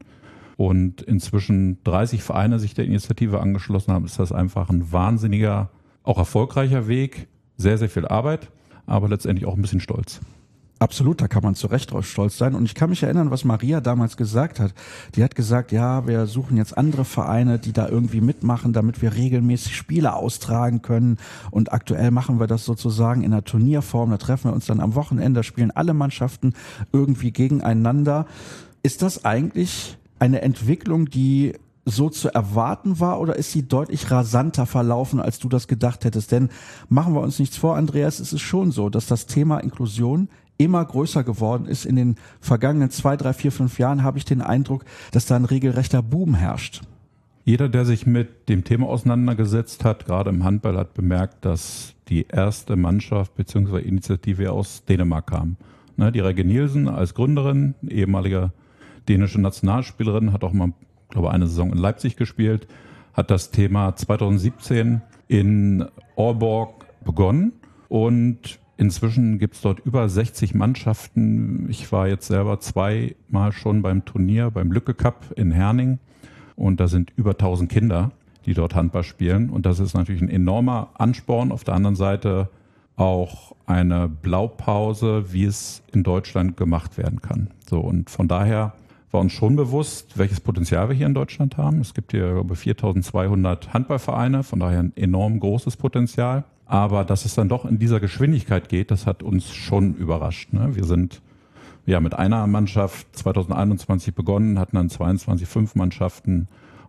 und inzwischen dreißig Vereine sich der Initiative angeschlossen haben, ist das einfach ein wahnsinniger, auch erfolgreicher Weg. Sehr, sehr viel Arbeit, aber letztendlich auch ein bisschen Stolz. Absolut, da kann man zu Recht drauf stolz sein. Und ich kann mich erinnern, was Maria damals gesagt hat. Die hat gesagt, ja, wir suchen jetzt andere Vereine, die da irgendwie mitmachen, damit wir regelmäßig Spiele austragen können. Und aktuell machen wir das sozusagen in einer Turnierform. Da treffen wir uns dann am Wochenende, spielen alle Mannschaften irgendwie gegeneinander. Ist das eigentlich eine Entwicklung, die so zu erwarten war oder ist sie deutlich rasanter verlaufen, als du das gedacht hättest? Denn machen wir uns nichts vor, Andreas, es ist schon so, dass das Thema Inklusion immer größer geworden ist. In den vergangenen zwei, drei, vier, fünf Jahren habe ich den Eindruck, dass da ein regelrechter Boom herrscht. Jeder, der sich mit dem Thema auseinandergesetzt hat, gerade im Handball, hat bemerkt, dass die erste Mannschaft bzw. Initiative aus Dänemark kam. Ne, die Regge Nielsen als Gründerin, ehemalige dänische Nationalspielerin, hat auch mal, glaube ich, eine Saison in Leipzig gespielt, hat das Thema zweitausendsiebzehn in Aalborg begonnen und inzwischen gibt es dort über sechzig Mannschaften. Ich war jetzt selber zweimal schon beim Turnier, beim Lücke Cup in Herning und da sind über tausend Kinder, die dort Handball spielen und das ist natürlich ein enormer Ansporn. Auf der anderen Seite auch eine Blaupause, wie es in Deutschland gemacht werden kann. So, und von daher war uns schon bewusst, welches Potenzial wir hier in Deutschland haben. Es gibt hier, glaube ich, viertausendzweihundert Handballvereine, von daher ein enorm großes Potenzial. Aber dass es dann doch in dieser Geschwindigkeit geht, das hat uns schon überrascht. Ne? Wir sind ja mit einer Mannschaft zweitausendeinundzwanzig begonnen, hatten dann zweiundzwanzig, fünf Mannschaften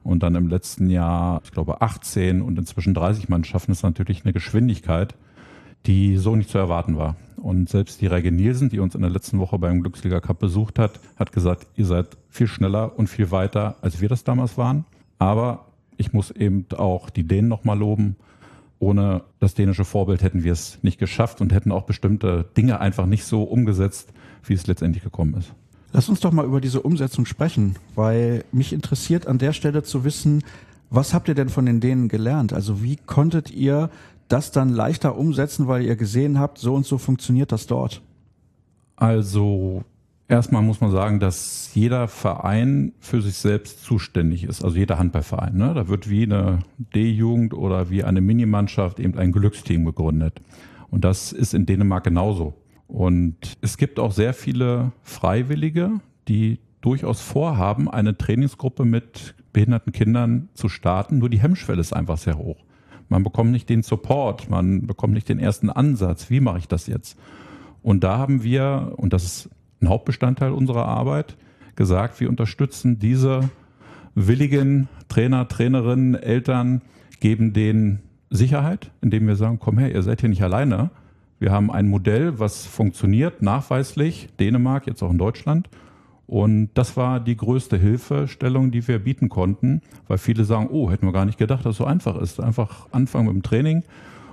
Und dann im letzten Jahr, ich glaube, achtzehn und inzwischen dreißig Mannschaften ist natürlich eine Geschwindigkeit, die so nicht zu erwarten war. Und selbst die Reige Nielsen, die uns in der letzten Woche beim Glücksliga Cup besucht hat, hat gesagt, ihr seid viel schneller und viel weiter, als wir das damals waren. Aber ich muss eben auch die Dänen nochmal loben. Ohne das dänische Vorbild hätten wir es nicht geschafft und hätten auch bestimmte Dinge einfach nicht so umgesetzt, wie es letztendlich gekommen ist. Lass uns doch mal über diese Umsetzung sprechen, weil mich interessiert an der Stelle zu wissen, was habt ihr denn von den Dänen gelernt? Also wie konntet ihr das dann leichter umsetzen, weil ihr gesehen habt, so und so funktioniert das dort? Also erstmal muss man sagen, dass jeder Verein für sich selbst zuständig ist, also jeder Handballverein. Ne? Da wird wie eine D-Jugend oder wie eine Minimannschaft eben ein Glücksteam gegründet. Und das ist in Dänemark genauso. Und es gibt auch sehr viele Freiwillige, die durchaus vorhaben, eine Trainingsgruppe mit behinderten Kindern zu starten. Nur die Hemmschwelle ist einfach sehr hoch. Man bekommt nicht den Support, man bekommt nicht den ersten Ansatz. Wie mache ich das jetzt? Und da haben wir, und das ist ein Hauptbestandteil unserer Arbeit, gesagt, wir unterstützen diese willigen Trainer, Trainerinnen, Eltern, geben denen Sicherheit, indem wir sagen, komm her, ihr seid hier nicht alleine. Wir haben ein Modell, was funktioniert, nachweislich, Dänemark, jetzt auch in Deutschland. Und das war die größte Hilfestellung, die wir bieten konnten, weil viele sagen, oh, hätten wir gar nicht gedacht, dass es so einfach ist. Einfach anfangen mit dem Training.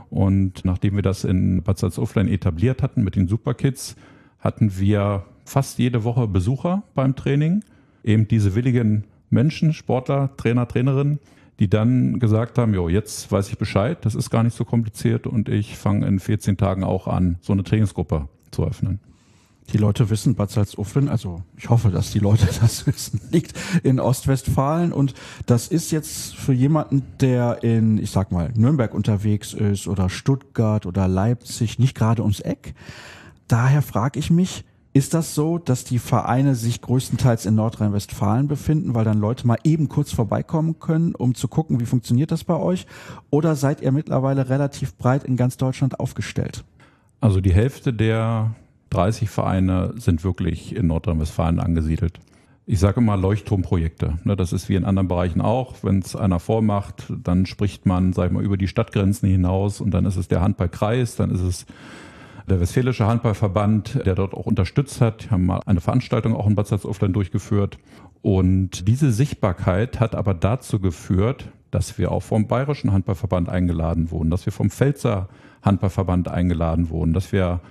Und nachdem wir das in Bad Salzuflen etabliert hatten mit den Superkids, hatten wir fast jede Woche Besucher beim Training. Eben diese willigen Menschen, Sportler, Trainer, Trainerinnen, die dann gesagt haben, jo, jetzt weiß ich Bescheid, das ist gar nicht so kompliziert und ich fange in vierzehn Tagen auch an, so eine Trainingsgruppe zu öffnen. Die Leute wissen, Bad Salzuflen, also ich hoffe, dass die Leute das wissen, liegt in Ostwestfalen und das ist jetzt für jemanden, der in, ich sag mal, Nürnberg unterwegs ist oder Stuttgart oder Leipzig, nicht gerade ums Eck. Daher frage ich mich, ist das so, dass die Vereine sich größtenteils in Nordrhein-Westfalen befinden, weil dann Leute mal eben kurz vorbeikommen können, um zu gucken, wie funktioniert das bei euch? Oder seid ihr mittlerweile relativ breit in ganz Deutschland aufgestellt? Also die Hälfte der dreißig Vereine sind wirklich in Nordrhein-Westfalen angesiedelt. Ich sage immer Leuchtturmprojekte. Das ist wie in anderen Bereichen auch. Wenn es einer vormacht, dann spricht man, sag ich mal, über die Stadtgrenzen hinaus und dann ist es der Handballkreis, dann ist es der Westfälische Handballverband, der dort auch unterstützt hat. Die haben mal eine Veranstaltung auch in Bad Salzuflen durchgeführt. Und diese Sichtbarkeit hat aber dazu geführt, dass wir auch vom Bayerischen Handballverband eingeladen wurden, dass wir vom Pfälzer Handballverband eingeladen wurden, dass wir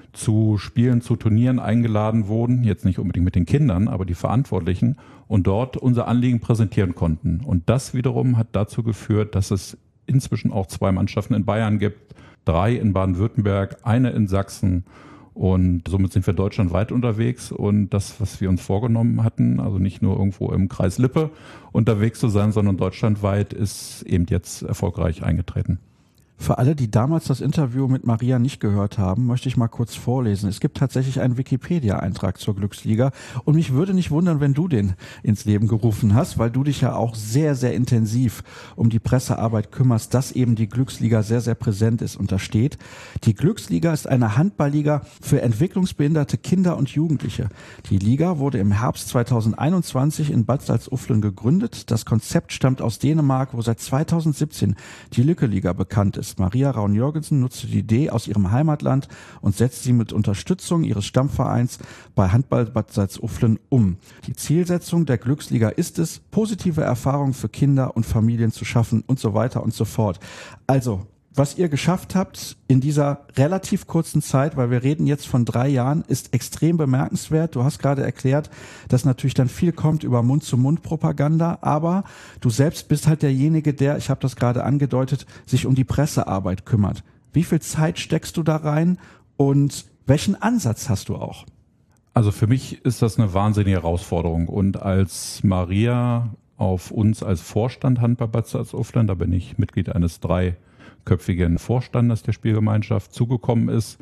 zu Spielen, zu Turnieren eingeladen wurden, jetzt nicht unbedingt mit den Kindern, aber die Verantwortlichen und dort unser Anliegen präsentieren konnten. Und das wiederum hat dazu geführt, dass es inzwischen auch zwei Mannschaften in Bayern gibt, drei in Baden-Württemberg, eine in Sachsen und somit sind wir deutschlandweit unterwegs und das, was wir uns vorgenommen hatten, also nicht nur irgendwo im Kreis Lippe unterwegs zu sein, sondern deutschlandweit ist eben jetzt erfolgreich eingetreten. Für alle, die damals das Interview mit Maria nicht gehört haben, möchte ich mal kurz vorlesen. Es gibt tatsächlich einen Wikipedia-Eintrag zur Glücksliga und mich würde nicht wundern, wenn du den ins Leben gerufen hast, weil du dich ja auch sehr, sehr intensiv um die Pressearbeit kümmerst, dass eben die Glücksliga sehr, sehr präsent ist. Und da steht, die Glücksliga ist eine Handballliga für entwicklungsbehinderte Kinder und Jugendliche. Die Liga wurde im Herbst zweitausendeinundzwanzig in Bad Salzuflen gegründet. Das Konzept stammt aus Dänemark, wo seit zweitausendsiebzehn die Lücke-Liga bekannt ist. Maria Raun-Jørgensen nutzte die Idee aus ihrem Heimatland und setzt sie mit Unterstützung ihres Stammvereins bei Handball Bad Salzuflen um. Die Zielsetzung der Glücksliga ist es, positive Erfahrungen für Kinder und Familien zu schaffen und so weiter und so fort. Also, was ihr geschafft habt in dieser relativ kurzen Zeit, weil wir reden jetzt von drei Jahren, ist extrem bemerkenswert. Du hast gerade erklärt, dass natürlich dann viel kommt über Mund-zu-Mund-Propaganda, aber du selbst bist halt derjenige, der, ich habe das gerade angedeutet, sich um die Pressearbeit kümmert. Wie viel Zeit steckst du da rein und welchen Ansatz hast du auch? Also für mich ist das eine wahnsinnige Herausforderung und als Maria auf uns als Vorstand Handball Bad Salzuflen, da bin ich Mitglied eines drei köpfigen Vorstandes der Spielgemeinschaft zugekommen ist,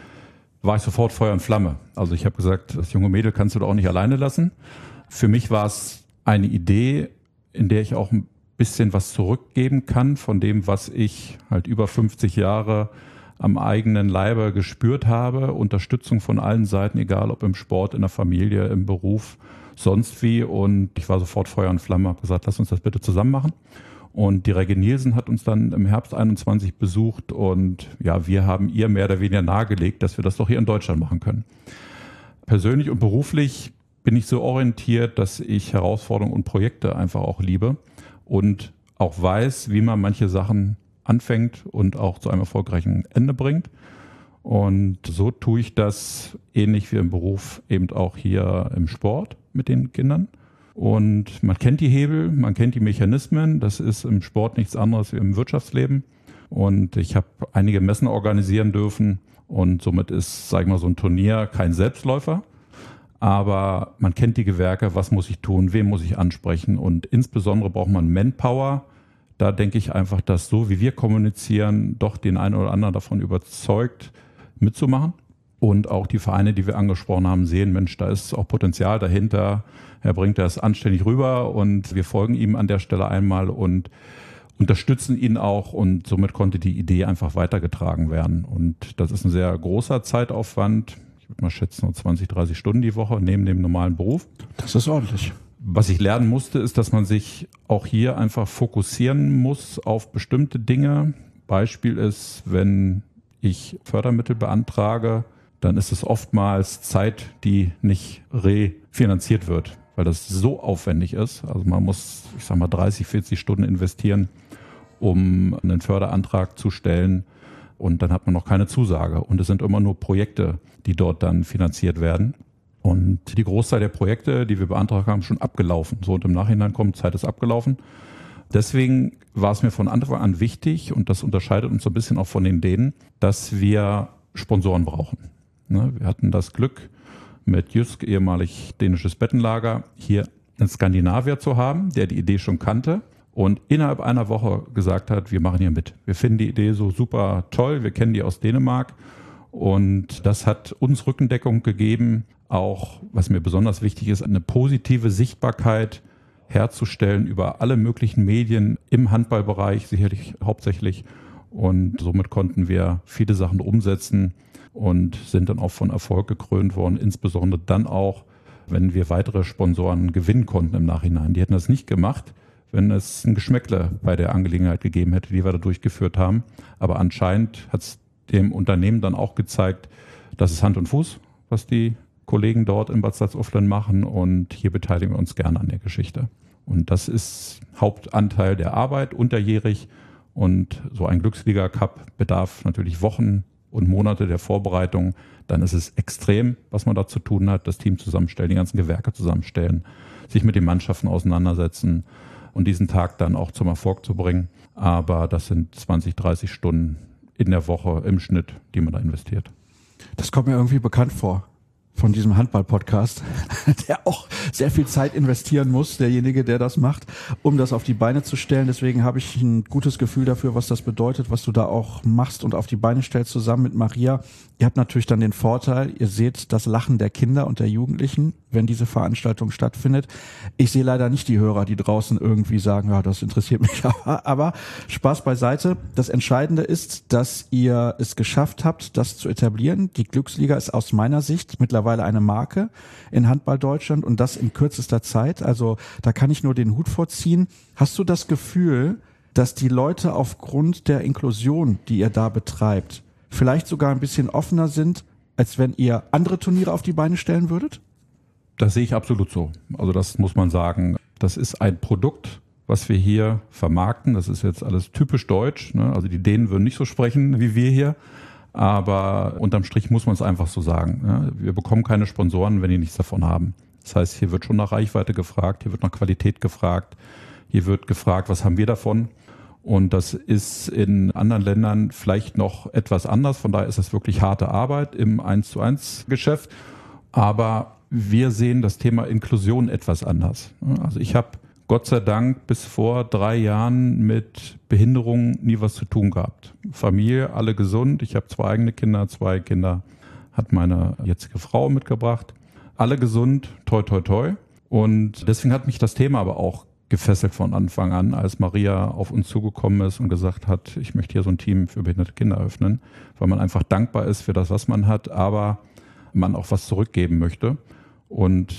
war ich sofort Feuer und Flamme. Also ich habe gesagt, das junge Mädel kannst du doch auch nicht alleine lassen. Für mich war es eine Idee, in der ich auch ein bisschen was zurückgeben kann von dem, was ich halt über fünfzig Jahre am eigenen Leibe gespürt habe. Unterstützung von allen Seiten, egal ob im Sport, in der Familie, im Beruf. sonst wie. Und ich war sofort Feuer und Flamme, habe gesagt, lass uns das bitte zusammen machen. Und die Regge Nielsen hat uns dann im Herbst einundzwanzig besucht und ja, wir haben ihr mehr oder weniger nahegelegt, dass wir das doch hier in Deutschland machen können. Persönlich und beruflich bin ich so orientiert, dass ich Herausforderungen und Projekte einfach auch liebe und auch weiß, wie man manche Sachen anfängt und auch zu einem erfolgreichen Ende bringt. Und so tue ich das ähnlich wie im Beruf eben auch hier im Sport mit den Kindern. Und man kennt die Hebel, man kennt die Mechanismen. Das ist im Sport nichts anderes wie im Wirtschaftsleben. Und ich habe einige Messen organisieren dürfen. Und somit ist, sag ich mal, so ein Turnier kein Selbstläufer. Aber man kennt die Gewerke, was muss ich tun, wen muss ich ansprechen. Und insbesondere braucht man Manpower. Da denke ich einfach, dass so wie wir kommunizieren, doch den einen oder anderen davon überzeugt, mitzumachen. Und auch die Vereine, die wir angesprochen haben, sehen, Mensch, da ist auch Potenzial dahinter. Er bringt das anständig rüber und wir folgen ihm an der Stelle einmal und unterstützen ihn auch. Und somit konnte die Idee einfach weitergetragen werden. Und das ist ein sehr großer Zeitaufwand. Ich würde mal schätzen, nur zwanzig, dreißig Stunden die Woche neben dem normalen Beruf. Das ist ordentlich. Was ich lernen musste, ist, dass man sich auch hier einfach fokussieren muss auf bestimmte Dinge. Beispiel ist, wenn ich Fördermittel beantrage, dann ist es oftmals Zeit, die nicht refinanziert wird, weil das so aufwendig ist. Also man muss, ich sag mal, dreißig, vierzig Stunden investieren, um einen Förderantrag zu stellen und dann hat man noch keine Zusage. Und es sind immer nur Projekte, die dort dann finanziert werden. Und die Großteil der Projekte, die wir beantragt haben, schon abgelaufen. So und im Nachhinein kommt, Zeit ist abgelaufen. Deswegen war es mir von Anfang an wichtig, und das unterscheidet uns so ein bisschen auch von den Dänen, dass wir Sponsoren brauchen. Ne, wir hatten das Glück, mit Jysk, ehemalig dänisches Bettenlager, hier einen Skandinavier zu haben, der die Idee schon kannte und innerhalb einer Woche gesagt hat, wir machen hier mit. Wir finden die Idee so super toll, wir kennen die aus Dänemark und das hat uns Rückendeckung gegeben, auch, was mir besonders wichtig ist, eine positive Sichtbarkeit herzustellen über alle möglichen Medien im Handballbereich, sicherlich hauptsächlich. Und somit konnten wir viele Sachen umsetzen und sind dann auch von Erfolg gekrönt worden, insbesondere dann auch, wenn wir weitere Sponsoren gewinnen konnten im Nachhinein. Die hätten das nicht gemacht, wenn es ein Geschmäckle bei der Angelegenheit gegeben hätte, die wir da durchgeführt haben. Aber anscheinend hat es dem Unternehmen dann auch gezeigt, dass es Hand und Fuß, was die Kollegen dort in Bad Salzuflen machen, und hier beteiligen wir uns gerne an der Geschichte. Und das ist Hauptanteil der Arbeit unterjährig, und so ein Glücksliga-Cup bedarf natürlich Wochen und Monate der Vorbereitung. Dann ist es extrem, was man da zu tun hat, das Team zusammenstellen, die ganzen Gewerke zusammenstellen, sich mit den Mannschaften auseinandersetzen und diesen Tag dann auch zum Erfolg zu bringen. Aber das sind zwanzig, dreißig Stunden in der Woche im Schnitt, die man da investiert. Das kommt mir irgendwie bekannt vor von diesem Handball-Podcast, der auch sehr viel Zeit investieren muss, derjenige, der das macht, um das auf die Beine zu stellen. Deswegen habe ich ein gutes Gefühl dafür, was das bedeutet, was du da auch machst und auf die Beine stellst zusammen mit Maria. Ihr habt natürlich dann den Vorteil, ihr seht das Lachen der Kinder und der Jugendlichen, wenn diese Veranstaltung stattfindet. Ich sehe leider nicht die Hörer, die draußen irgendwie sagen, ja, das interessiert mich aber. Aber Spaß beiseite. Das Entscheidende ist, dass ihr es geschafft habt, das zu etablieren. Die Glücksliga ist aus meiner Sicht mittlerweile eine Marke in Handball Deutschland, und das in kürzester Zeit. Also da kann ich nur den Hut vorziehen. Hast du das Gefühl, dass die Leute aufgrund der Inklusion, die ihr da betreibt, vielleicht sogar ein bisschen offener sind, als wenn ihr andere Turniere auf die Beine stellen würdet? Das sehe ich absolut so. Also das muss man sagen. Das ist ein Produkt, was wir hier vermarkten. Das ist jetzt alles typisch deutsch, ne? Also die Dänen würden nicht so sprechen wie wir hier. Aber unterm Strich muss man es einfach so sagen. Ne? Wir bekommen keine Sponsoren, wenn die nichts davon haben. Das heißt, hier wird schon nach Reichweite gefragt, hier wird nach Qualität gefragt, hier wird gefragt, was haben wir davon? Und das ist in anderen Ländern vielleicht noch etwas anders. Von daher ist das wirklich harte Arbeit im eins zu eins Geschäft. Aber wir sehen das Thema Inklusion etwas anders. Also ich habe Gott sei Dank bis vor drei Jahren mit Behinderungen nie was zu tun gehabt. Familie, alle gesund. Ich habe zwei eigene Kinder, zwei Kinder hat meine jetzige Frau mitgebracht. Alle gesund, toi, toi, toi. Und deswegen hat mich das Thema aber auch gefesselt von Anfang an, als Maria auf uns zugekommen ist und gesagt hat, ich möchte hier so ein Team für behinderte Kinder öffnen, weil man einfach dankbar ist für das, was man hat, aber man auch was zurückgeben möchte. Und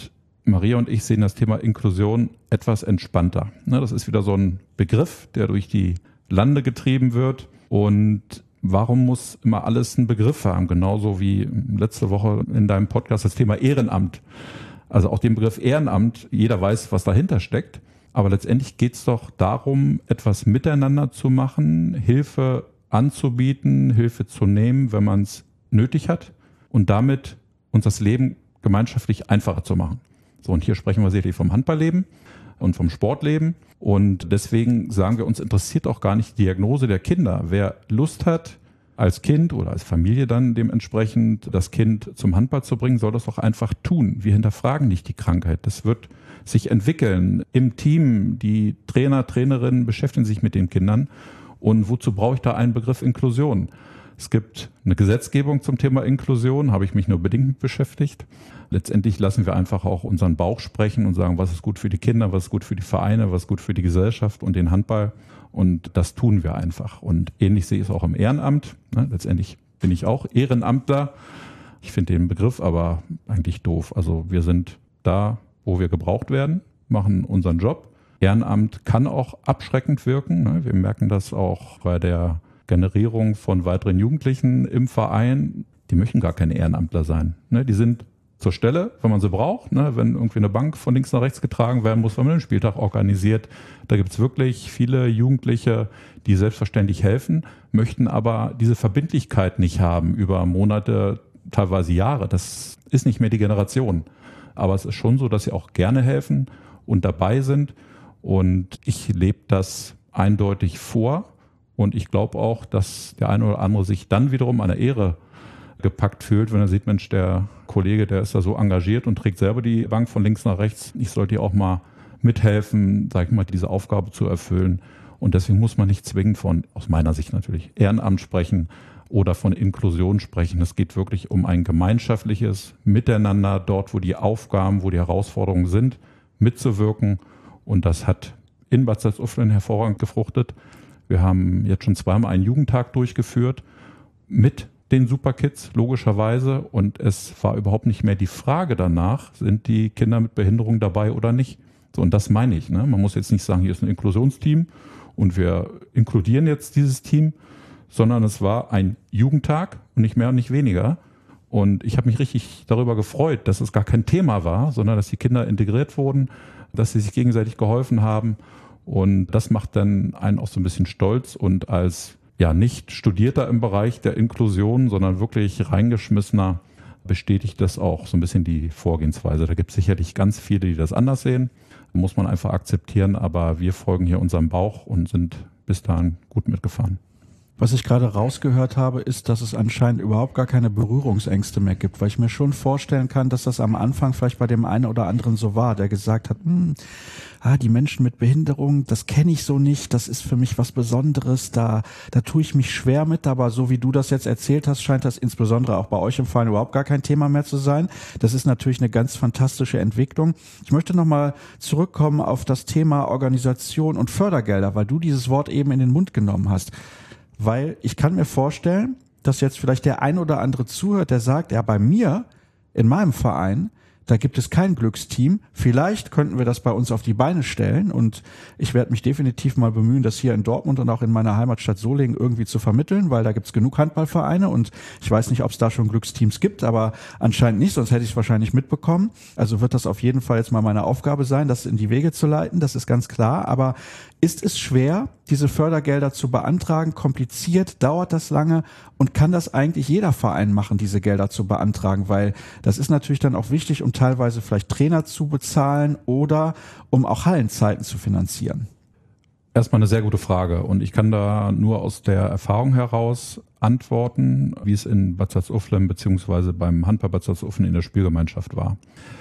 Maria und ich sehen das Thema Inklusion etwas entspannter. Das ist wieder so ein Begriff, der durch die Lande getrieben wird. Und warum muss immer alles einen Begriff haben? Genauso wie letzte Woche in deinem Podcast das Thema Ehrenamt. Also auch den Begriff Ehrenamt, jeder weiß, was dahinter steckt. Aber letztendlich geht es doch darum, etwas miteinander zu machen, Hilfe anzubieten, Hilfe zu nehmen, wenn man es nötig hat und damit uns das Leben gemeinschaftlich einfacher zu machen. So, und hier sprechen wir sicherlich vom Handballleben und vom Sportleben. Und deswegen sagen wir, uns interessiert auch gar nicht die Diagnose der Kinder. Wer Lust hat, als Kind oder als Familie dann dementsprechend das Kind zum Handball zu bringen, soll das doch einfach tun. Wir hinterfragen nicht die Krankheit. Das wird sich entwickeln im Team. Die Trainer, Trainerinnen beschäftigen sich mit den Kindern. Und wozu brauche ich da einen Begriff Inklusion? Es gibt eine Gesetzgebung zum Thema Inklusion, habe ich mich nur bedingt mit beschäftigt. Letztendlich lassen wir einfach auch unseren Bauch sprechen und sagen, was ist gut für die Kinder, was ist gut für die Vereine, was ist gut für die Gesellschaft und den Handball. Und das tun wir einfach. Und ähnlich sehe ich es auch im Ehrenamt. Letztendlich bin ich auch Ehrenamtler. Ich finde den Begriff aber eigentlich doof. Also wir sind da, wo wir gebraucht werden, machen unseren Job. Ehrenamt kann auch abschreckend wirken. Wir merken das auch bei der Generierung von weiteren Jugendlichen im Verein. Die möchten gar keine Ehrenamtler sein. Die sind zur Stelle, wenn man sie braucht, ne, wenn irgendwie eine Bank von links nach rechts getragen werden muss, wenn man einen Spieltag organisiert. Da gibt es wirklich viele Jugendliche, die selbstverständlich helfen, möchten aber diese Verbindlichkeit nicht haben über Monate, teilweise Jahre. Das ist nicht mehr die Generation. Aber es ist schon so, dass sie auch gerne helfen und dabei sind. Und ich lebe das eindeutig vor. Und ich glaube auch, dass der eine oder andere sich dann wiederum an der Ehre gepackt fühlt, wenn er sieht, Mensch, der Kollege, der ist da so engagiert und trägt selber die Bank von links nach rechts. Ich sollte auch mal mithelfen, sag ich mal, diese Aufgabe zu erfüllen. Und deswegen muss man nicht zwingend von, aus meiner Sicht natürlich, Ehrenamt sprechen oder von Inklusion sprechen. Es geht wirklich um ein gemeinschaftliches Miteinander dort, wo die Aufgaben, wo die Herausforderungen sind, mitzuwirken. Und das hat in Bad Salzuflen hervorragend gefruchtet. Wir haben jetzt schon zweimal einen Jugendtag durchgeführt mit den Superkids, logischerweise. Und es war überhaupt nicht mehr die Frage danach, sind die Kinder mit Behinderung dabei oder nicht. So, und das meine ich. Ne? Man muss jetzt nicht sagen, hier ist ein Inklusionsteam und wir inkludieren jetzt dieses Team, sondern es war ein Jugendtag und nicht mehr und nicht weniger. Und ich habe mich richtig darüber gefreut, dass es gar kein Thema war, sondern dass die Kinder integriert wurden, dass sie sich gegenseitig geholfen haben. Und das macht dann einen auch so ein bisschen stolz und als ja nicht Studierter im Bereich der Inklusion, sondern wirklich reingeschmissener, bestätigt das auch so ein bisschen die Vorgehensweise. Da gibt es sicherlich ganz viele, die das anders sehen. Muss man einfach akzeptieren, aber wir folgen hier unserem Bauch und sind bis dahin gut mitgefahren. Was ich gerade rausgehört habe, ist, dass es anscheinend überhaupt gar keine Berührungsängste mehr gibt, weil ich mir schon vorstellen kann, dass das am Anfang vielleicht bei dem einen oder anderen so war, der gesagt hat, hm, ah, die Menschen mit Behinderung, das kenne ich so nicht, das ist für mich was Besonderes, da, da tue ich mich schwer mit, aber so wie du das jetzt erzählt hast, scheint das insbesondere auch bei euch im Verein überhaupt gar kein Thema mehr zu sein. Das ist natürlich eine ganz fantastische Entwicklung. Ich möchte nochmal zurückkommen auf das Thema Organisation und Fördergelder, weil du dieses Wort eben in den Mund genommen hast. Weil ich kann mir vorstellen, dass jetzt vielleicht der ein oder andere zuhört, der sagt, ja, bei mir, in meinem Verein, da gibt es kein Glücksteam. Vielleicht könnten wir das bei uns auf die Beine stellen und ich werde mich definitiv mal bemühen, das hier in Dortmund und auch in meiner Heimatstadt Solingen irgendwie zu vermitteln, weil da gibt es genug Handballvereine und ich weiß nicht, ob es da schon Glücksteams gibt, aber anscheinend nicht, sonst hätte ich es wahrscheinlich mitbekommen. Also wird das auf jeden Fall jetzt mal meine Aufgabe sein, das in die Wege zu leiten, das ist ganz klar, aber ist es schwer, diese Fördergelder zu beantragen? Kompliziert? Dauert das lange? Und kann das eigentlich jeder Verein machen, diese Gelder zu beantragen? Weil das ist natürlich dann auch wichtig, um teilweise vielleicht Trainer zu bezahlen oder um auch Hallenzeiten zu finanzieren. Erstmal eine sehr gute Frage und ich kann da nur aus der Erfahrung heraus antworten, wie es in Bad Salzuflen beziehungsweise beim Handball Bad Salzuflen in der Spielgemeinschaft war.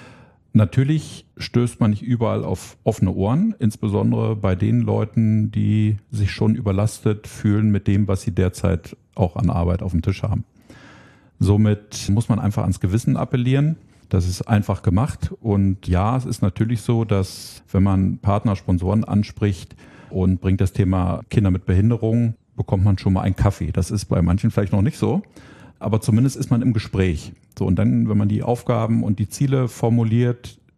Natürlich stößt man nicht überall auf offene Ohren, insbesondere bei den Leuten, die sich schon überlastet fühlen mit dem, was sie derzeit auch an Arbeit auf dem Tisch haben. Somit muss man einfach ans Gewissen appellieren. Das ist einfach gemacht. Und ja, es ist natürlich so, dass wenn man Partner, Sponsoren anspricht und bringt das Thema Kinder mit Behinderung, bekommt man schon mal einen Kaffee. Das ist bei manchen vielleicht noch nicht so. Aber zumindest ist man im Gespräch. So, und dann, wenn man die Aufgaben und die Ziele formuliert,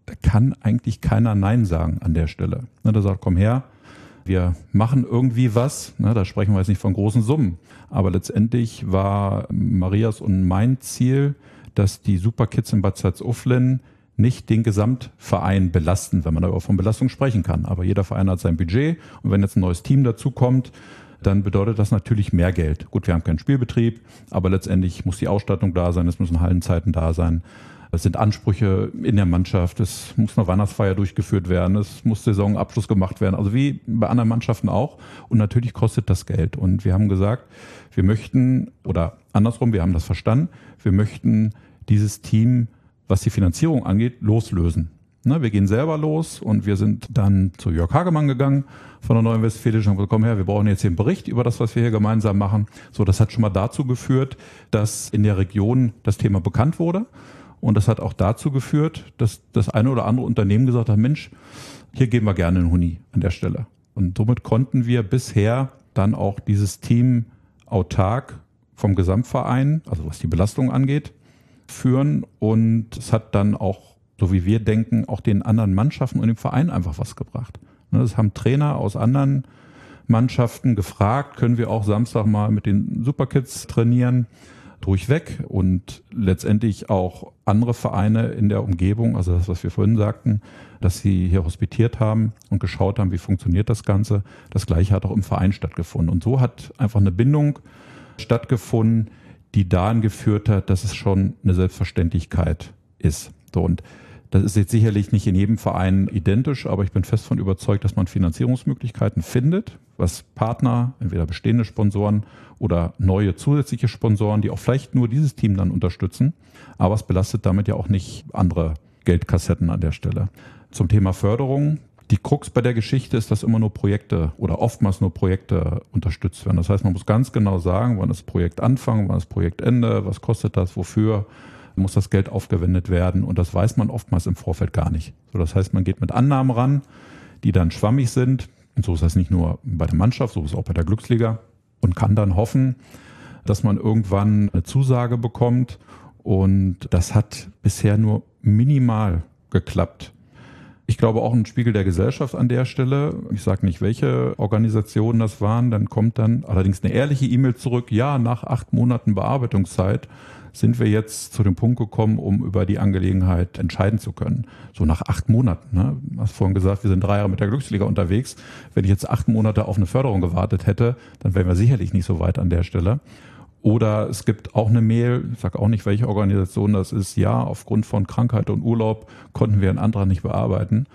da kann eigentlich keiner Nein sagen an der Stelle. Ne, der sagt, komm her, wir machen irgendwie was. Ne, da sprechen wir jetzt nicht von großen Summen. Aber letztendlich war Marias und mein Ziel, dass die Superkids in Bad Salzuflen nicht den Gesamtverein belasten, wenn man da von Belastung sprechen kann. Aber jeder Verein hat sein Budget und wenn jetzt ein neues Team dazukommt, dann bedeutet das natürlich mehr Geld. Gut, wir haben keinen Spielbetrieb, aber letztendlich muss die Ausstattung da sein, es müssen Hallenzeiten da sein. Es sind Ansprüche in der Mannschaft, es muss eine Weihnachtsfeier durchgeführt werden, es muss Saisonabschluss gemacht werden, also wie bei anderen Mannschaften auch. Und natürlich kostet das Geld. Und wir haben gesagt, wir möchten, oder andersrum, wir haben das verstanden, wir möchten dieses Team, was die Finanzierung angeht, loslösen. Ne, wir gehen selber los und wir sind dann zu Jörg Hagemann gegangen von der Neuen Westfälischen und haben gesagt, komm her, wir brauchen jetzt hier einen Bericht über das, was wir hier gemeinsam machen. So, das hat schon mal dazu geführt, dass in der Region das Thema bekannt wurde. Und das hat auch dazu geführt, dass das eine oder andere Unternehmen gesagt hat, Mensch, hier geben wir gerne einen Huni an der Stelle. Und somit konnten wir bisher dann auch dieses Team autark vom Gesamtverein, also was die Belastung angeht, führen. Und es hat dann auch, so wie wir denken, auch den anderen Mannschaften und dem Verein einfach was gebracht. Das haben Trainer aus anderen Mannschaften gefragt, können wir auch Samstag mal mit den Superkids trainieren, durchweg. Und letztendlich auch andere Vereine in der Umgebung, also das, was wir vorhin sagten, dass sie hier hospitiert haben und geschaut haben, wie funktioniert das Ganze. Das Gleiche hat auch im Verein stattgefunden. Und so hat einfach eine Bindung stattgefunden, die dahin geführt hat, dass es schon eine Selbstverständlichkeit ist. So, und das ist jetzt sicherlich nicht in jedem Verein identisch, aber ich bin fest davon überzeugt, dass man Finanzierungsmöglichkeiten findet, was Partner, entweder bestehende Sponsoren oder neue zusätzliche Sponsoren, die auch vielleicht nur dieses Team dann unterstützen, aber es belastet damit ja auch nicht andere Geldkassetten an der Stelle. Zum Thema Förderung. Die Krux bei der Geschichte ist, dass immer nur Projekte oder oftmals nur Projekte unterstützt werden. Das heißt, man muss ganz genau sagen, wann das Projekt anfangen, wann das Projekt Ende, was kostet das, wofür muss das Geld aufgewendet werden, und das weiß man oftmals im Vorfeld gar nicht. So, das heißt, man geht mit Annahmen ran, die dann schwammig sind, und so ist das nicht nur bei der Mannschaft, so ist es auch bei der Glücksliga, und kann dann hoffen, dass man irgendwann eine Zusage bekommt, und das hat bisher nur minimal geklappt. Ich glaube auch ein Spiegel der Gesellschaft an der Stelle. Ich sage nicht, welche Organisationen das waren. Dann kommt dann allerdings eine ehrliche E-Mail zurück. Ja, nach acht Monaten Bearbeitungszeit sind wir jetzt zu dem Punkt gekommen, um über die Angelegenheit entscheiden zu können. So nach acht Monaten. Ne? Du hast vorhin gesagt, wir sind drei Jahre mit der Glücksliga unterwegs. Wenn ich jetzt acht Monate auf eine Förderung gewartet hätte, dann wären wir sicherlich nicht so weit an der Stelle. Oder es gibt auch eine Mail, ich sage auch nicht, welche Organisation das ist, ja, aufgrund von Krankheit und Urlaub konnten wir einen Antrag nicht bearbeiten.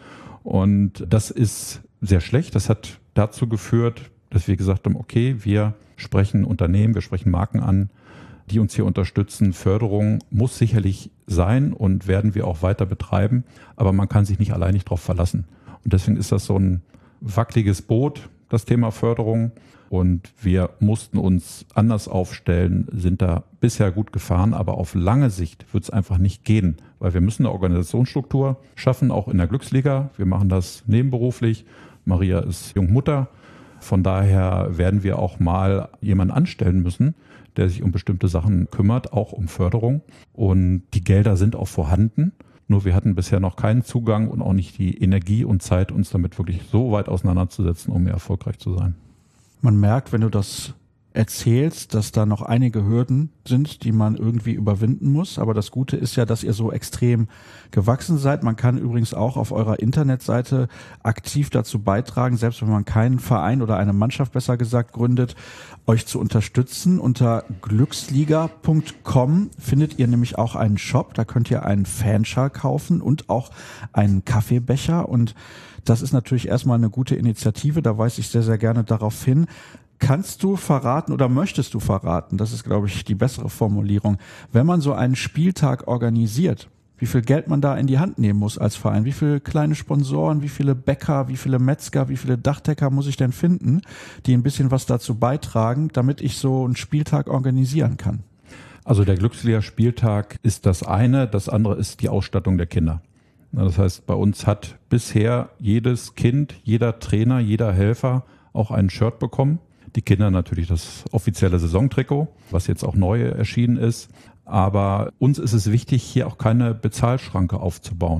Und das ist sehr schlecht. Das hat dazu geführt, dass wir gesagt haben, okay, wir sprechen Unternehmen, wir sprechen Marken an, die uns hier unterstützen. Förderung muss sicherlich sein und werden wir auch weiter betreiben, aber man kann sich nicht alleinig darauf verlassen. Und deswegen ist das so ein wackeliges Boot, das Thema Förderung. Und wir mussten uns anders aufstellen, sind da bisher gut gefahren, aber auf lange Sicht wird es einfach nicht gehen, weil wir müssen eine Organisationsstruktur schaffen, auch in der Glücksliga. Wir machen das nebenberuflich. Maria ist Jungmutter. Von daher werden wir auch mal jemanden anstellen müssen, der sich um bestimmte Sachen kümmert, auch um Förderung. Und die Gelder sind auch vorhanden. Nur wir hatten bisher noch keinen Zugang und auch nicht die Energie und Zeit, uns damit wirklich so weit auseinanderzusetzen, um mehr erfolgreich zu sein. Man merkt, wenn du das erzählst, dass da noch einige Hürden sind, die man irgendwie überwinden muss. Aber das Gute ist ja, dass ihr so extrem gewachsen seid. Man kann übrigens auch auf eurer Internetseite aktiv dazu beitragen, selbst wenn man keinen Verein oder eine Mannschaft, besser gesagt, gründet, euch zu unterstützen. Unter glücksliga punkt com findet ihr nämlich auch einen Shop. Da könnt ihr einen Fanschal kaufen und auch einen Kaffeebecher. Und das ist natürlich erstmal eine gute Initiative. Da weise ich sehr, sehr gerne darauf hin. Kannst du verraten oder möchtest du verraten, das ist, glaube ich, die bessere Formulierung, wenn man so einen Spieltag organisiert, wie viel Geld man da in die Hand nehmen muss als Verein? Wie viele kleine Sponsoren, wie viele Bäcker, wie viele Metzger, wie viele Dachdecker muss ich denn finden, die ein bisschen was dazu beitragen, damit ich so einen Spieltag organisieren kann? Also der Glücksliga-Spieltag ist das eine, das andere ist die Ausstattung der Kinder. Das heißt, bei uns hat bisher jedes Kind, jeder Trainer, jeder Helfer auch ein Shirt bekommen. Die Kinder natürlich das offizielle Saisontrikot, was jetzt auch neu erschienen ist. Aber uns ist es wichtig, hier auch keine Bezahlschranke aufzubauen,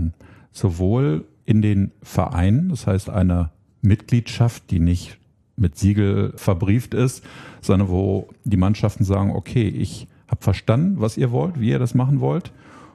sowohl in den Vereinen, das heißt eine Mitgliedschaft, die nicht mit Siegel verbrieft ist, sondern wo die Mannschaften sagen, okay, ich habe verstanden, was ihr wollt, wie ihr das machen wollt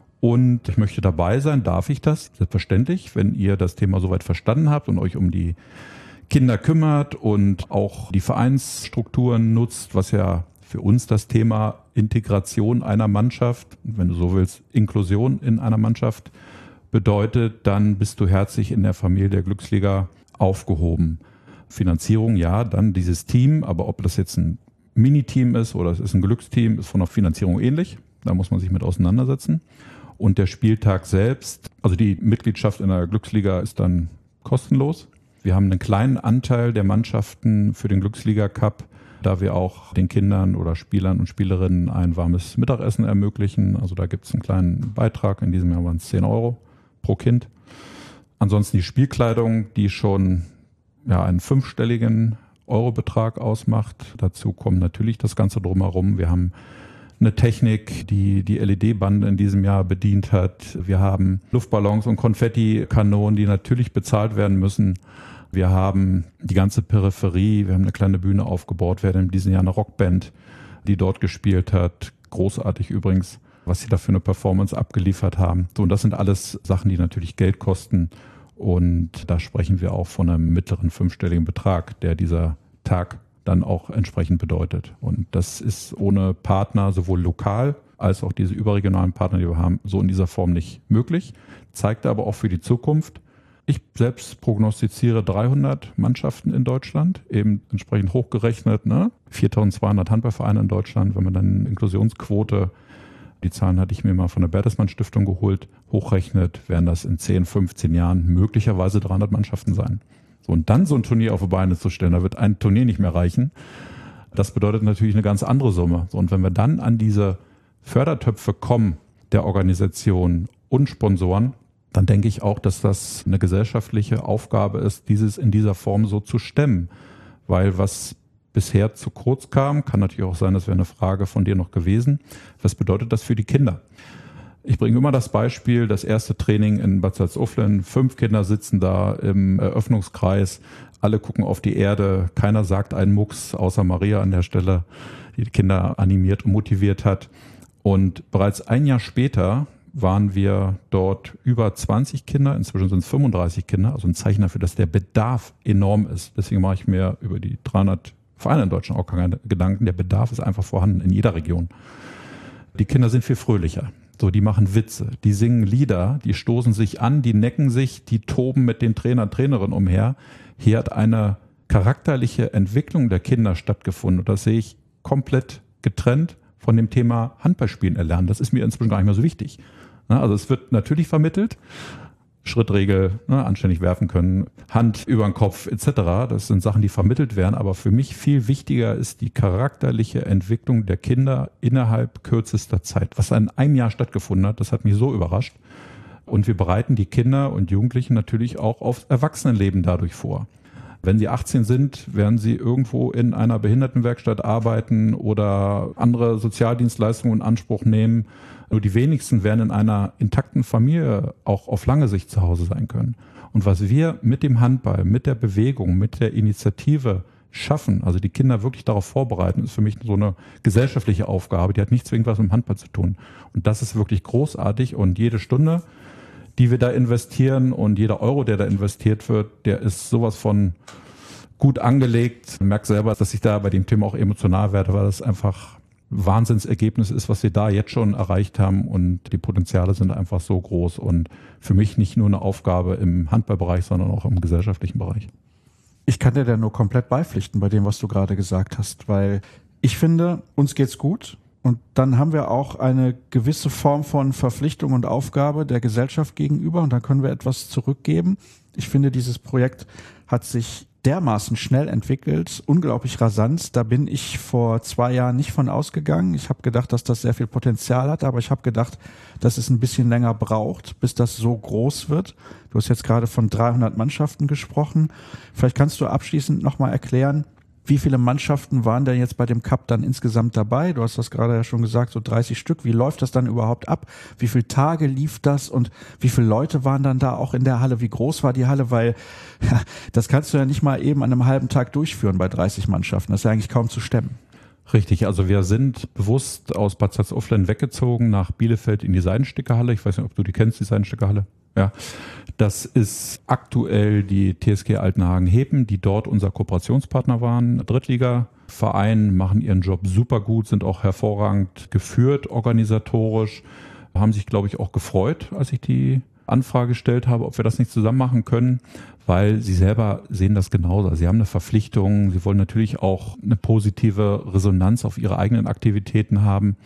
und ich möchte dabei sein, darf ich das? Selbstverständlich, wenn ihr das Thema soweit verstanden habt und euch um die Kinder kümmert und auch die Vereinsstrukturen nutzt, was ja für uns das Thema Integration einer Mannschaft, wenn du so willst, Inklusion in einer Mannschaft bedeutet, dann bist du herzlich in der Familie der Glücksliga aufgehoben. Finanzierung, ja, dann dieses Team, aber ob das jetzt ein Miniteam ist oder es ist ein Glücksteam, ist von der Finanzierung ähnlich. Da muss man sich mit auseinandersetzen. Und der Spieltag selbst, also die Mitgliedschaft in der Glücksliga ist dann kostenlos. Wir haben einen kleinen Anteil der Mannschaften für den Glücksliga Cup, da wir auch den Kindern oder Spielern und Spielerinnen ein warmes Mittagessen ermöglichen. Also da gibt es einen kleinen Beitrag. In diesem Jahr waren es zehn Euro pro Kind. Ansonsten die Spielkleidung, die schon ja, einen fünfstelligen Eurobetrag ausmacht. Dazu kommt natürlich das Ganze drumherum. Wir haben eine Technik, die die L E D-Bande in diesem Jahr bedient hat. Wir haben Luftballons und Konfettikanonen, die natürlich bezahlt werden müssen. Wir haben die ganze Peripherie. Wir haben eine kleine Bühne aufgebaut. Wir haben in diesem Jahr eine Rockband, die dort gespielt hat. Großartig übrigens, was sie da für eine Performance abgeliefert haben. So, und das sind alles Sachen, die natürlich Geld kosten. Und da sprechen wir auch von einem mittleren fünfstelligen Betrag, der dieser Tag dann auch entsprechend bedeutet. Und das ist ohne Partner, sowohl lokal als auch diese überregionalen Partner, die wir haben, so in dieser Form nicht möglich. Zeigt aber auch für die Zukunft. Ich selbst prognostiziere dreihundert Mannschaften in Deutschland, eben entsprechend hochgerechnet, ne? viertausendzweihundert Handballvereine in Deutschland, wenn man dann Inklusionsquote, die Zahlen hatte ich mir mal von der Bertelsmann Stiftung geholt, hochrechnet, werden das in zehn, fünfzehn Jahren möglicherweise dreihundert Mannschaften sein. So, und dann so ein Turnier auf die Beine zu stellen, da wird ein Turnier nicht mehr reichen. Das bedeutet natürlich eine ganz andere Summe. So, und wenn wir dann an diese Fördertöpfe kommen, der Organisation und Sponsoren, dann denke ich auch, dass das eine gesellschaftliche Aufgabe ist, dieses in dieser Form so zu stemmen. Weil was bisher zu kurz kam, kann natürlich auch sein, das wäre eine Frage von dir noch gewesen. Was bedeutet das für die Kinder? Ich bringe immer das Beispiel, das erste Training in Bad Salzuflen, fünf Kinder sitzen da im Eröffnungskreis, alle gucken auf die Erde, keiner sagt einen Mucks, außer Maria an der Stelle, die die Kinder animiert und motiviert hat. Und bereits ein Jahr später waren wir dort über zwanzig Kinder, inzwischen sind es fünfunddreißig Kinder, also ein Zeichen dafür, dass der Bedarf enorm ist. Deswegen mache ich mir über die dreihundert Vereine in Deutschland auch keine Gedanken. Der Bedarf ist einfach vorhanden in jeder Region. Die Kinder sind viel fröhlicher. So, die machen Witze, die singen Lieder, die stoßen sich an, die necken sich, die toben mit den Trainern, Trainerinnen umher. Hier hat eine charakterliche Entwicklung der Kinder stattgefunden. Und das sehe ich komplett getrennt von dem Thema Handballspielen erlernen. Das ist mir inzwischen gar nicht mehr so wichtig. Also es wird natürlich vermittelt, Schrittregel, ne, anständig werfen können, Hand über den Kopf et cetera. Das sind Sachen, die vermittelt werden. Aber für mich viel wichtiger ist die charakterliche Entwicklung der Kinder innerhalb kürzester Zeit. Was in einem Jahr stattgefunden hat, das hat mich so überrascht. Und wir bereiten die Kinder und Jugendlichen natürlich auch aufs Erwachsenenleben dadurch vor. Wenn sie achtzehn sind, werden sie irgendwo in einer Behindertenwerkstatt arbeiten oder andere Sozialdienstleistungen in Anspruch nehmen. Nur die wenigsten werden in einer intakten Familie auch auf lange Sicht zu Hause sein können. Und was wir mit dem Handball, mit der Bewegung, mit der Initiative schaffen, also die Kinder wirklich darauf vorbereiten, ist für mich so eine gesellschaftliche Aufgabe, die hat nicht zwingend was mit dem Handball zu tun. Und das ist wirklich großartig und jede Stunde, die wir da investieren und jeder Euro, der da investiert wird, der ist sowas von gut angelegt. Ich merke selber, dass ich da bei dem Thema auch emotional werde, weil das einfach Wahnsinnsergebnis ist, was wir da jetzt schon erreicht haben und die Potenziale sind einfach so groß und für mich nicht nur eine Aufgabe im Handballbereich, sondern auch im gesellschaftlichen Bereich. Ich kann dir da nur komplett beipflichten bei dem, was du gerade gesagt hast, weil ich finde, uns geht's gut und dann haben wir auch eine gewisse Form von Verpflichtung und Aufgabe der Gesellschaft gegenüber und dann können wir etwas zurückgeben. Ich finde, dieses Projekt hat sich dermaßen schnell entwickelt, unglaublich rasant. Da bin ich vor zwei Jahren nicht von ausgegangen. Ich habe gedacht, dass das sehr viel Potenzial hat, aber ich habe gedacht, dass es ein bisschen länger braucht, bis das so groß wird. Du hast jetzt gerade von dreihundert Mannschaften gesprochen. Vielleicht kannst du abschließend nochmal erklären, Wie viele Mannschaften waren denn jetzt bei dem Cup dann insgesamt dabei? Du hast das gerade ja schon gesagt, so dreißig Stück. Wie läuft das dann überhaupt ab? Wie viele Tage lief das und wie viele Leute waren dann da auch in der Halle? Wie groß war die Halle? Weil ja, das kannst du ja nicht mal eben an einem halben Tag durchführen bei dreißig Mannschaften. Das ist ja eigentlich kaum zu stemmen. Richtig, also wir sind bewusst aus Bad Salzuflen weggezogen nach Bielefeld in die Seidensticker-Halle. Ich weiß nicht, ob du die kennst, die Seidensticker-Halle. Ja, das ist aktuell die T S G Altenhagen-Hepen, die dort unser Kooperationspartner waren. Drittliga-Verein, machen ihren Job super gut, sind auch hervorragend geführt, organisatorisch, haben sich, glaube ich, auch gefreut, als ich die Anfrage gestellt habe, ob wir das nicht zusammen machen können, weil sie selber sehen das genauso. Sie haben eine Verpflichtung, sie wollen natürlich auch eine positive Resonanz auf ihre eigenen Aktivitäten haben.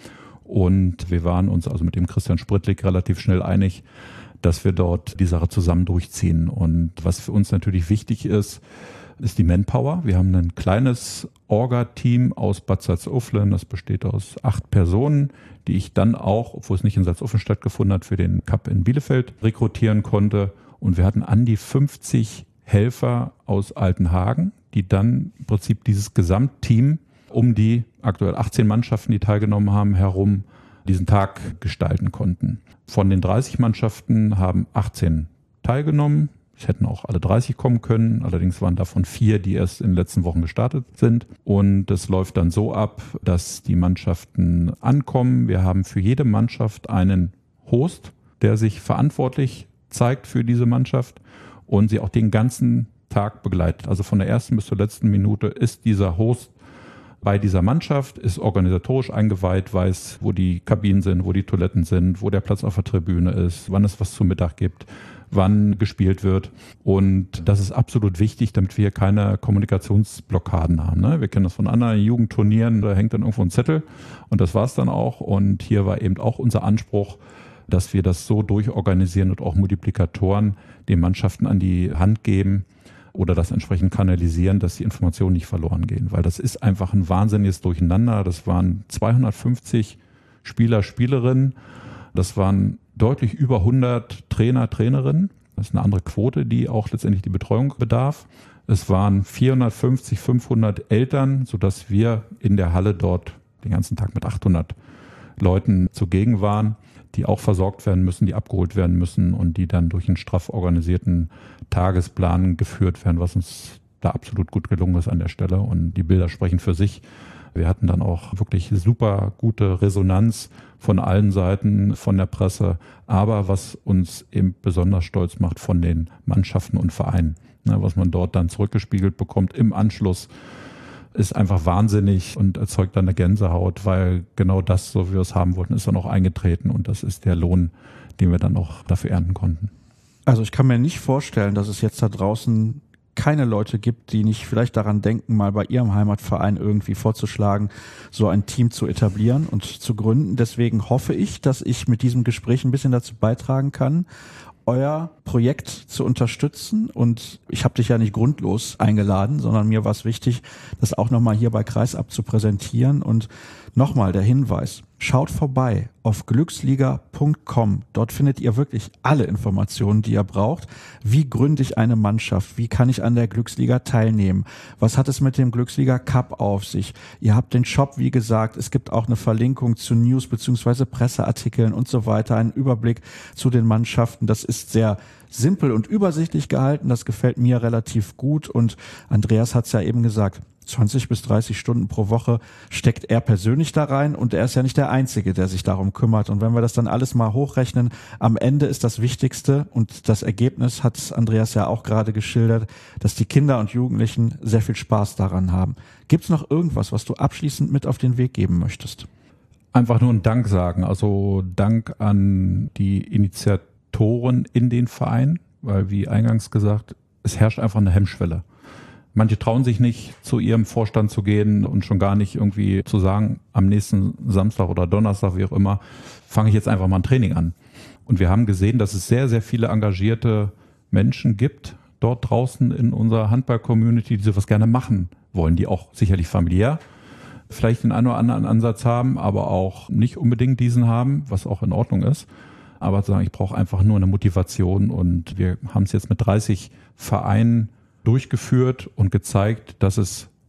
Und wir waren uns also mit dem Christian Sprittlik relativ schnell einig, dass wir dort die Sache zusammen durchziehen. Und was für uns natürlich wichtig ist, ist die Manpower. Wir haben ein kleines Orga-Team aus Bad Salzuflen. Das besteht aus acht Personen, die ich dann auch, obwohl es nicht in Salzuflen stattgefunden hat, für den Cup in Bielefeld rekrutieren konnte. Und wir hatten an die fünfzig Helfer aus Altenhagen, die dann im Prinzip dieses Gesamtteam um die aktuell achtzehn Mannschaften, die teilgenommen haben, herum diesen Tag gestalten konnten. Von den dreißig Mannschaften haben achtzehn teilgenommen. Es hätten auch alle dreißig kommen können. Allerdings waren davon vier, die erst in den letzten Wochen gestartet sind. Und es läuft dann so ab, dass die Mannschaften ankommen. Wir haben für jede Mannschaft einen Host, der sich verantwortlich zeigt für diese Mannschaft und sie auch den ganzen Tag begleitet. Also von der ersten bis zur letzten Minute ist dieser Host bei dieser Mannschaft, ist organisatorisch eingeweiht, weiß, wo die Kabinen sind, wo die Toiletten sind, wo der Platz auf der Tribüne ist, wann es was zum Mittag gibt, wann gespielt wird. Und das ist absolut wichtig, damit wir keine Kommunikationsblockaden haben. Ne? Wir kennen das von anderen Jugendturnieren, da hängt dann irgendwo ein Zettel und das war's dann auch. Und hier war eben auch unser Anspruch, dass wir das so durchorganisieren und auch Multiplikatoren den Mannschaften an die Hand geben, oder das entsprechend kanalisieren, dass die Informationen nicht verloren gehen. Weil das ist einfach ein wahnsinniges Durcheinander. Das waren zweihundertfünfzig Spieler, Spielerinnen. Das waren deutlich über hundert Trainer, Trainerinnen. Das ist eine andere Quote, die auch letztendlich die Betreuung bedarf. Es waren vierhundertfünfzig, fünfhundert Eltern, sodass wir in der Halle dort den ganzen Tag mit achthundert Leuten zugegen waren, die auch versorgt werden müssen, die abgeholt werden müssen und die dann durch einen straff organisierten Tagesplan geführt werden, was uns da absolut gut gelungen ist an der Stelle. Und die Bilder sprechen für sich. Wir hatten dann auch wirklich super gute Resonanz von allen Seiten, von der Presse, aber was uns eben besonders stolz macht, von den Mannschaften und Vereinen. Was man dort dann zurückgespiegelt bekommt im Anschluss, ist einfach wahnsinnig und erzeugt dann eine Gänsehaut, weil genau das, so wie wir es haben wollten, ist dann auch eingetreten und das ist der Lohn, den wir dann auch dafür ernten konnten. Also ich kann mir nicht vorstellen, dass es jetzt da draußen keine Leute gibt, die nicht vielleicht daran denken, mal bei ihrem Heimatverein irgendwie vorzuschlagen, so ein Team zu etablieren und zu gründen. Deswegen hoffe ich, dass ich mit diesem Gespräch ein bisschen dazu beitragen kann, euer Projekt zu unterstützen. Und ich habe dich ja nicht grundlos eingeladen, sondern mir war es wichtig, das auch nochmal hier bei Kreisab zu präsentieren. Und nochmal der Hinweis, schaut vorbei auf glücksliga punkt com. Dort findet ihr wirklich alle Informationen, die ihr braucht. Wie gründe ich eine Mannschaft? Wie kann ich an der Glücksliga teilnehmen? Was hat es mit dem Glücksliga Cup auf sich? Ihr habt den Shop, wie gesagt. Es gibt auch eine Verlinkung zu News bzw. Presseartikeln und so weiter. Einen Überblick zu den Mannschaften. Das ist sehr simpel und übersichtlich gehalten. Das gefällt mir relativ gut. Und Andreas hat es ja eben gesagt, zwanzig bis dreißig Stunden pro Woche steckt er persönlich da rein und er ist ja nicht der Einzige, der sich darum kümmert. Und wenn wir das dann alles mal hochrechnen, am Ende ist das Wichtigste und das Ergebnis hat Andreas ja auch gerade geschildert, dass die Kinder und Jugendlichen sehr viel Spaß daran haben. Gibt es noch irgendwas, was du abschließend mit auf den Weg geben möchtest? Einfach nur einen Dank sagen. Also Dank an die Initiatoren in den Verein, weil wie eingangs gesagt, es herrscht einfach eine Hemmschwelle. Manche trauen sich nicht, zu ihrem Vorstand zu gehen und schon gar nicht irgendwie zu sagen, am nächsten Samstag oder Donnerstag, wie auch immer, fange ich jetzt einfach mal ein Training an. Und wir haben gesehen, dass es sehr, sehr viele engagierte Menschen gibt dort draußen in unserer Handball-Community, die sowas gerne machen wollen, die auch sicherlich familiär vielleicht den einen oder anderen Ansatz haben, aber auch nicht unbedingt diesen haben, was auch in Ordnung ist. Aber zu sagen, ich brauche einfach nur eine Motivation und wir haben es jetzt mit dreißig Vereinen durchgeführt und gezeigt, dass es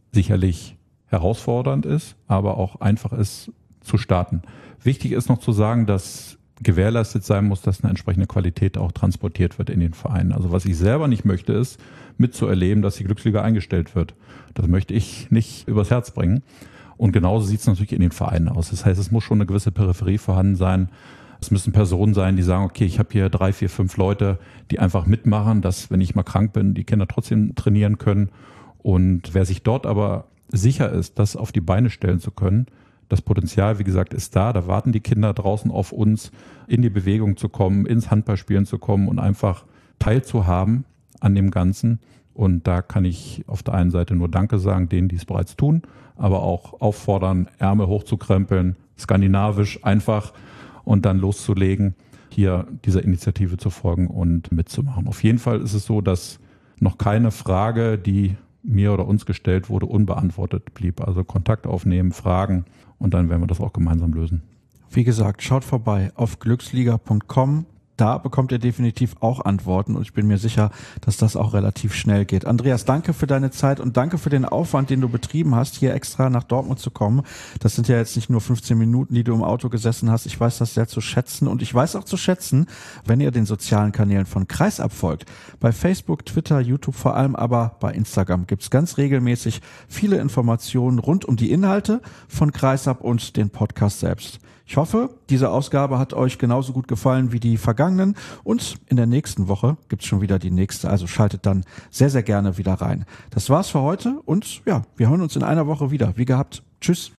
sicherlich herausfordernd ist, aber auch einfach ist zu starten. Wichtig ist noch zu sagen, dass gewährleistet sein muss, dass eine entsprechende Qualität auch transportiert wird in den Vereinen. Also was ich selber nicht möchte, ist mitzuerleben, dass die Glücksliga eingestellt wird. Das möchte ich nicht übers Herz bringen. Und genauso sieht es natürlich in den Vereinen aus. Das heißt, es muss schon eine gewisse Peripherie vorhanden sein. Es müssen Personen sein, die sagen, okay, ich habe hier drei, vier, fünf Leute, die einfach mitmachen, dass, wenn ich mal krank bin, die Kinder trotzdem trainieren können. Und wer sich dort aber sicher ist, das auf die Beine stellen zu können, das Potenzial, wie gesagt, ist da. Da warten die Kinder draußen auf uns, in die Bewegung zu kommen, ins Handballspielen zu kommen und einfach teilzuhaben an dem Ganzen. Und da kann ich auf der einen Seite nur Danke sagen, denen, die es bereits tun, aber auch auffordern, Ärmel hochzukrempeln, skandinavisch einfach und dann loszulegen, hier dieser Initiative zu folgen und mitzumachen. Auf jeden Fall ist es so, dass noch keine Frage, die mir oder uns gestellt wurde, unbeantwortet blieb. Also Kontakt aufnehmen, fragen und dann werden wir das auch gemeinsam lösen. Wie gesagt, schaut vorbei auf glücksliga punkt com. Da bekommt ihr definitiv auch Antworten und ich bin mir sicher, dass das auch relativ schnell geht. Andreas, danke für deine Zeit und danke für den Aufwand, den du betrieben hast, hier extra nach Dortmund zu kommen. Das sind ja jetzt nicht nur fünfzehn Minuten, die du im Auto gesessen hast. Ich weiß das sehr zu schätzen und ich weiß auch zu schätzen, wenn ihr den sozialen Kanälen von Kreisab folgt. Bei Facebook, Twitter, YouTube vor allem, aber bei Instagram gibt's ganz regelmäßig viele Informationen rund um die Inhalte von Kreisab und den Podcast selbst. Ich hoffe, diese Ausgabe hat euch genauso gut gefallen wie die vergangenen und in der nächsten Woche gibt's schon wieder die nächste, also schaltet dann sehr, sehr gerne wieder rein. Das war's für heute und ja, wir hören uns in einer Woche wieder. Wie gehabt, tschüss.